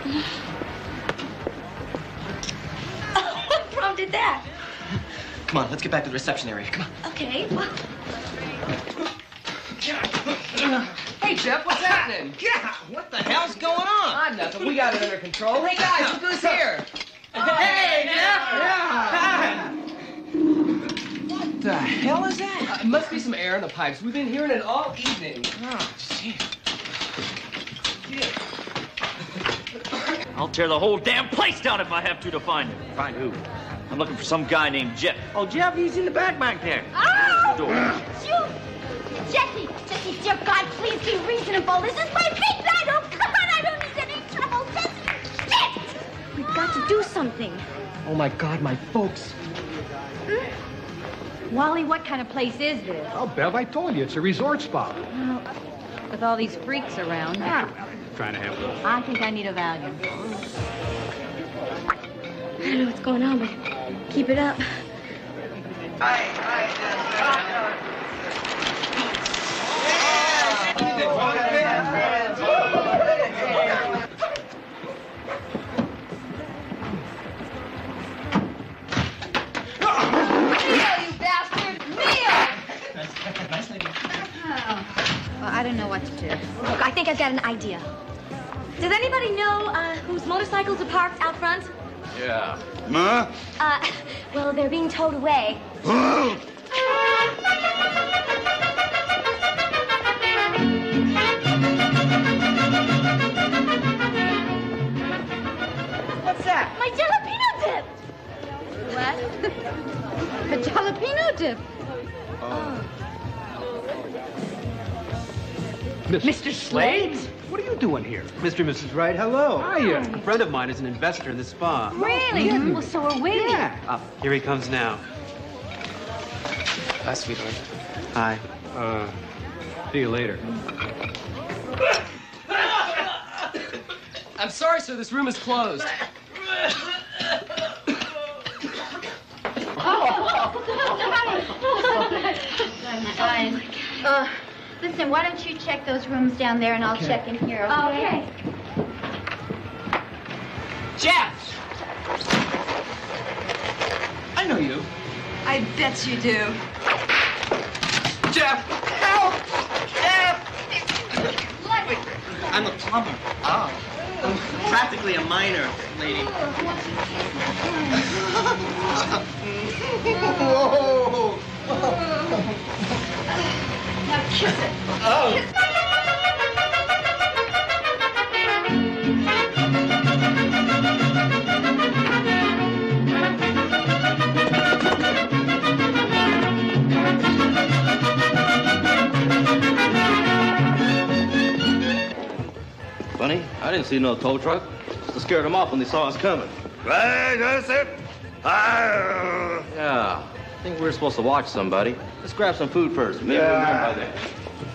S2: What prompted that?
S6: Come on, let's get back to the reception area. Come on.
S2: Okay, well...
S13: Hey, Jeff, what's happening?
S6: Yeah, what the hell's going on?
S13: I'm nothing. We got it under control. Hey, guys, look who's here.
S6: Hey, Jeff!
S13: Yeah. What the hell is that? Uh, must be some air in the pipes. We've been hearing it all evening.
S6: Oh, shit.
S15: I'll tear the whole damn place down if I have to to find him.
S14: Find who?
S15: I'm looking for some guy named Jeff.
S14: Oh, Jeff, he's in the back back there.
S2: Oh!
S15: The door.
S2: You! Jesse! Jesse, dear God, please be reasonable. This is my big night. Oh, God, I don't need any trouble. Jesse! Shit! We've got to do something.
S13: Oh, my God, my folks.
S16: Wally, what kind of place is this?
S23: Oh, Bev, I told you, it's a resort spa.
S16: Well, with all these freaks around.
S23: Ah, trying to have a little.
S16: I think I need a Valium.
S2: I don't know what's going on, but keep it up.
S10: Well, I don't know what to do.
S2: Look, I think I've got an idea. Does anybody know uh, whose motorcycles are parked out front?
S1: Yeah. Huh?
S2: Uh, well, they're being towed away.
S16: What's that?
S2: My jalapeno dip!
S16: What? A jalapeno dip.
S23: Oh.
S16: Mister Slade?
S23: What are you doing here?
S18: Mister and Missus Wright, hello.
S23: Hiya.
S18: A friend of mine is an investor in the spa.
S16: Really?
S23: Mm-hmm.
S16: Well, so are we.
S23: Yeah.
S18: Ah, here he comes now.
S13: Hi, sweetheart.
S18: Hi.
S23: Uh, see you later.
S13: I'm sorry, sir. This room is closed.
S10: Fine. Uh, listen, why don't you check those rooms down there and I'll
S13: Okay.
S10: check in here, okay?
S2: Okay.
S13: Jeff! I know you.
S16: I bet you do.
S13: Jeff! Help! Jeff!
S6: I'm a plumber. Oh. I'm practically a minor, lady. Whoa!
S16: Now kiss it.
S6: Oh.
S16: Kiss
S14: Funny, I didn't see no tow truck. So scared them off when they saw us coming.
S1: Right, that's it. Ah.
S14: Yeah, I think we were supposed to watch somebody. Let's grab some food first. Maybe we'll
S1: Yeah.
S14: remember that.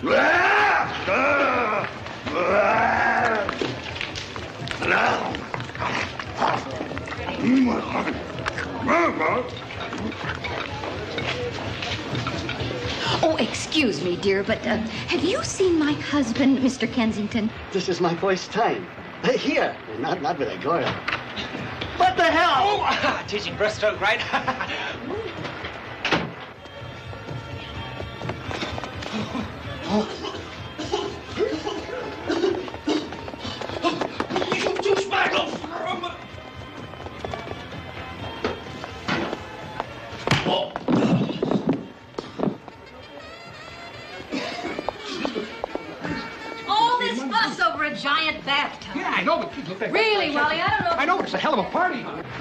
S10: Oh, excuse me, dear, but uh, have you seen my husband, Mister Kensington?
S21: This is my first time. Here, not not with a girl. What the hell?
S13: Oh, teaching breaststroke, right?
S16: All this fuss over a giant bathtub.
S23: Yeah, I know, but look like
S16: Really, Wally, I don't know.
S23: I know, it's a hell of a party.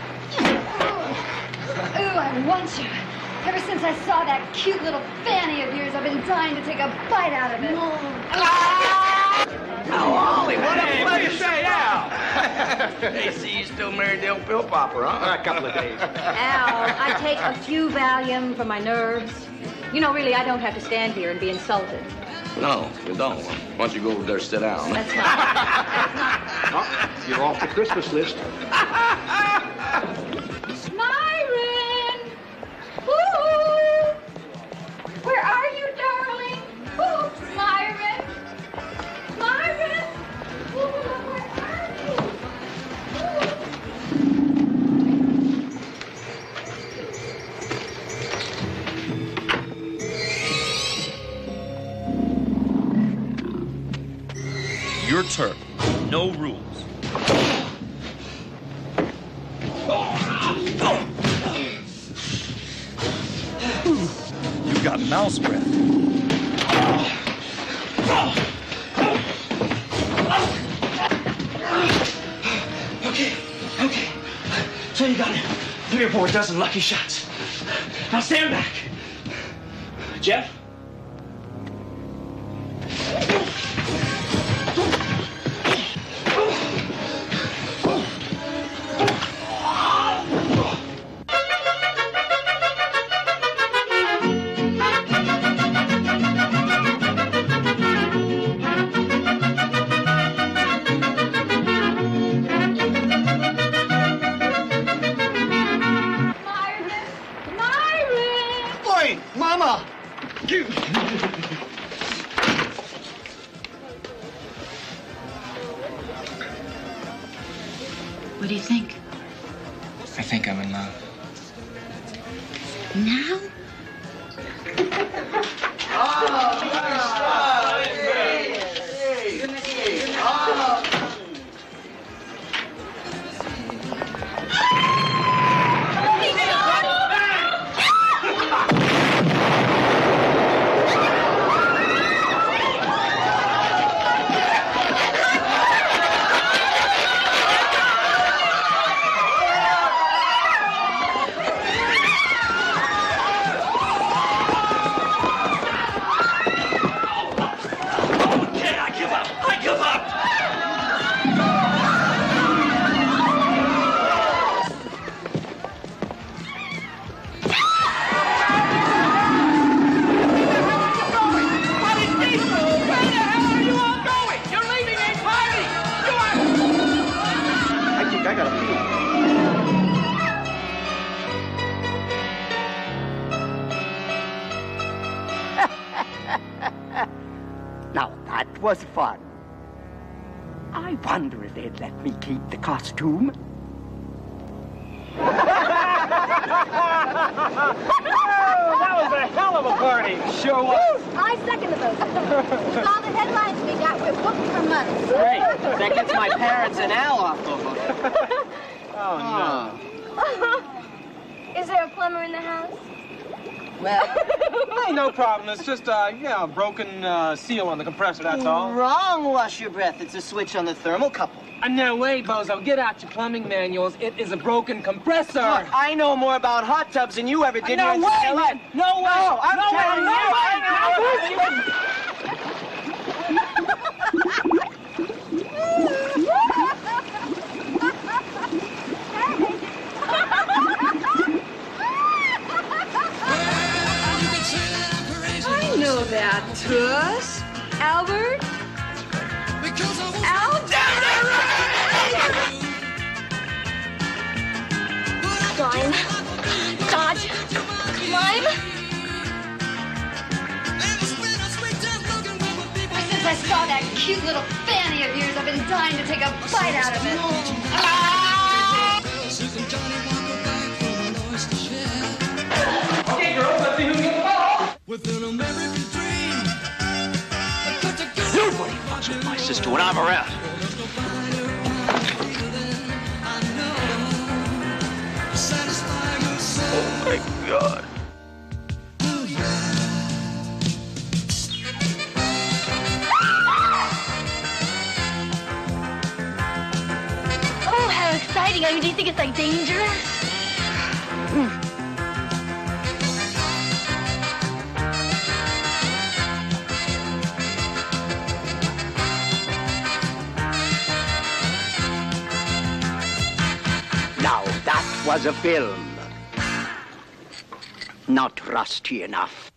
S16: Ooh, I want you. Ever since I saw that cute little fanny of yours, I've been dying to take a bite out of it.
S1: Oh, Ollie, what
S23: Hey,
S1: a
S23: what do you
S1: pleasure.
S23: say, Al?
S1: Hey, see, you still married the old pill popper, huh?
S23: A couple of days.
S16: Al, I take a few Valium for my nerves. You know, really, I don't have to stand here and be insulted.
S1: No, you don't. Why don't you go over there and sit down?
S16: That's not.
S23: Oh, you're off the Christmas list.
S16: Myron! Ooh! Where are you, darling? Ooh, Myron! Myron! Ooh, where are you?
S15: turf. No rules. You got mouse breath.
S5: Okay, okay. So you got three or four dozen lucky shots. Now stand back. Jeff?
S21: Mama!
S10: What do you think?
S6: I think I'm in love.
S10: Now?
S21: Now, that was fun. I wonder if they'd let me keep the costume.
S18: That was a hell of a party. Sure was.
S16: I second the vote. With all the headlines we got, we're booked for months.
S6: Great. That gets my parents and Al off the hook.
S18: Oh, no.
S2: Is there a plumber in the house?
S6: Well,
S18: hey, no problem. It's just, uh, yeah, a broken uh, seal on the compressor, that's all.
S6: Wrong, wash your breath. It's a switch on the thermocouple.
S18: Uh, no way, Bozo. Get out your plumbing manuals. It is a broken compressor.
S6: Look, I know more about hot tubs than you ever did.
S18: Uh, no
S6: in
S18: way,
S6: L A.
S18: man. No way.
S6: No, I'm
S18: no
S6: telling
S18: way.
S6: you.
S18: No way.
S8: I know that, Tuss. Albert? Albert!
S2: Climb. Dodge. Climb.
S16: Ever since I saw that cute little fanny of yours, I've been dying to take a bite out of it. Ah!
S13: Okay, girls, let's see who can get the ball.
S5: Within American dream.
S14: Nobody fucks with my sister when I'm around. Oh my God.
S2: Oh, how exciting. I mean, do you think it's like dangerous?
S21: Now, that was a film. Not rusty enough.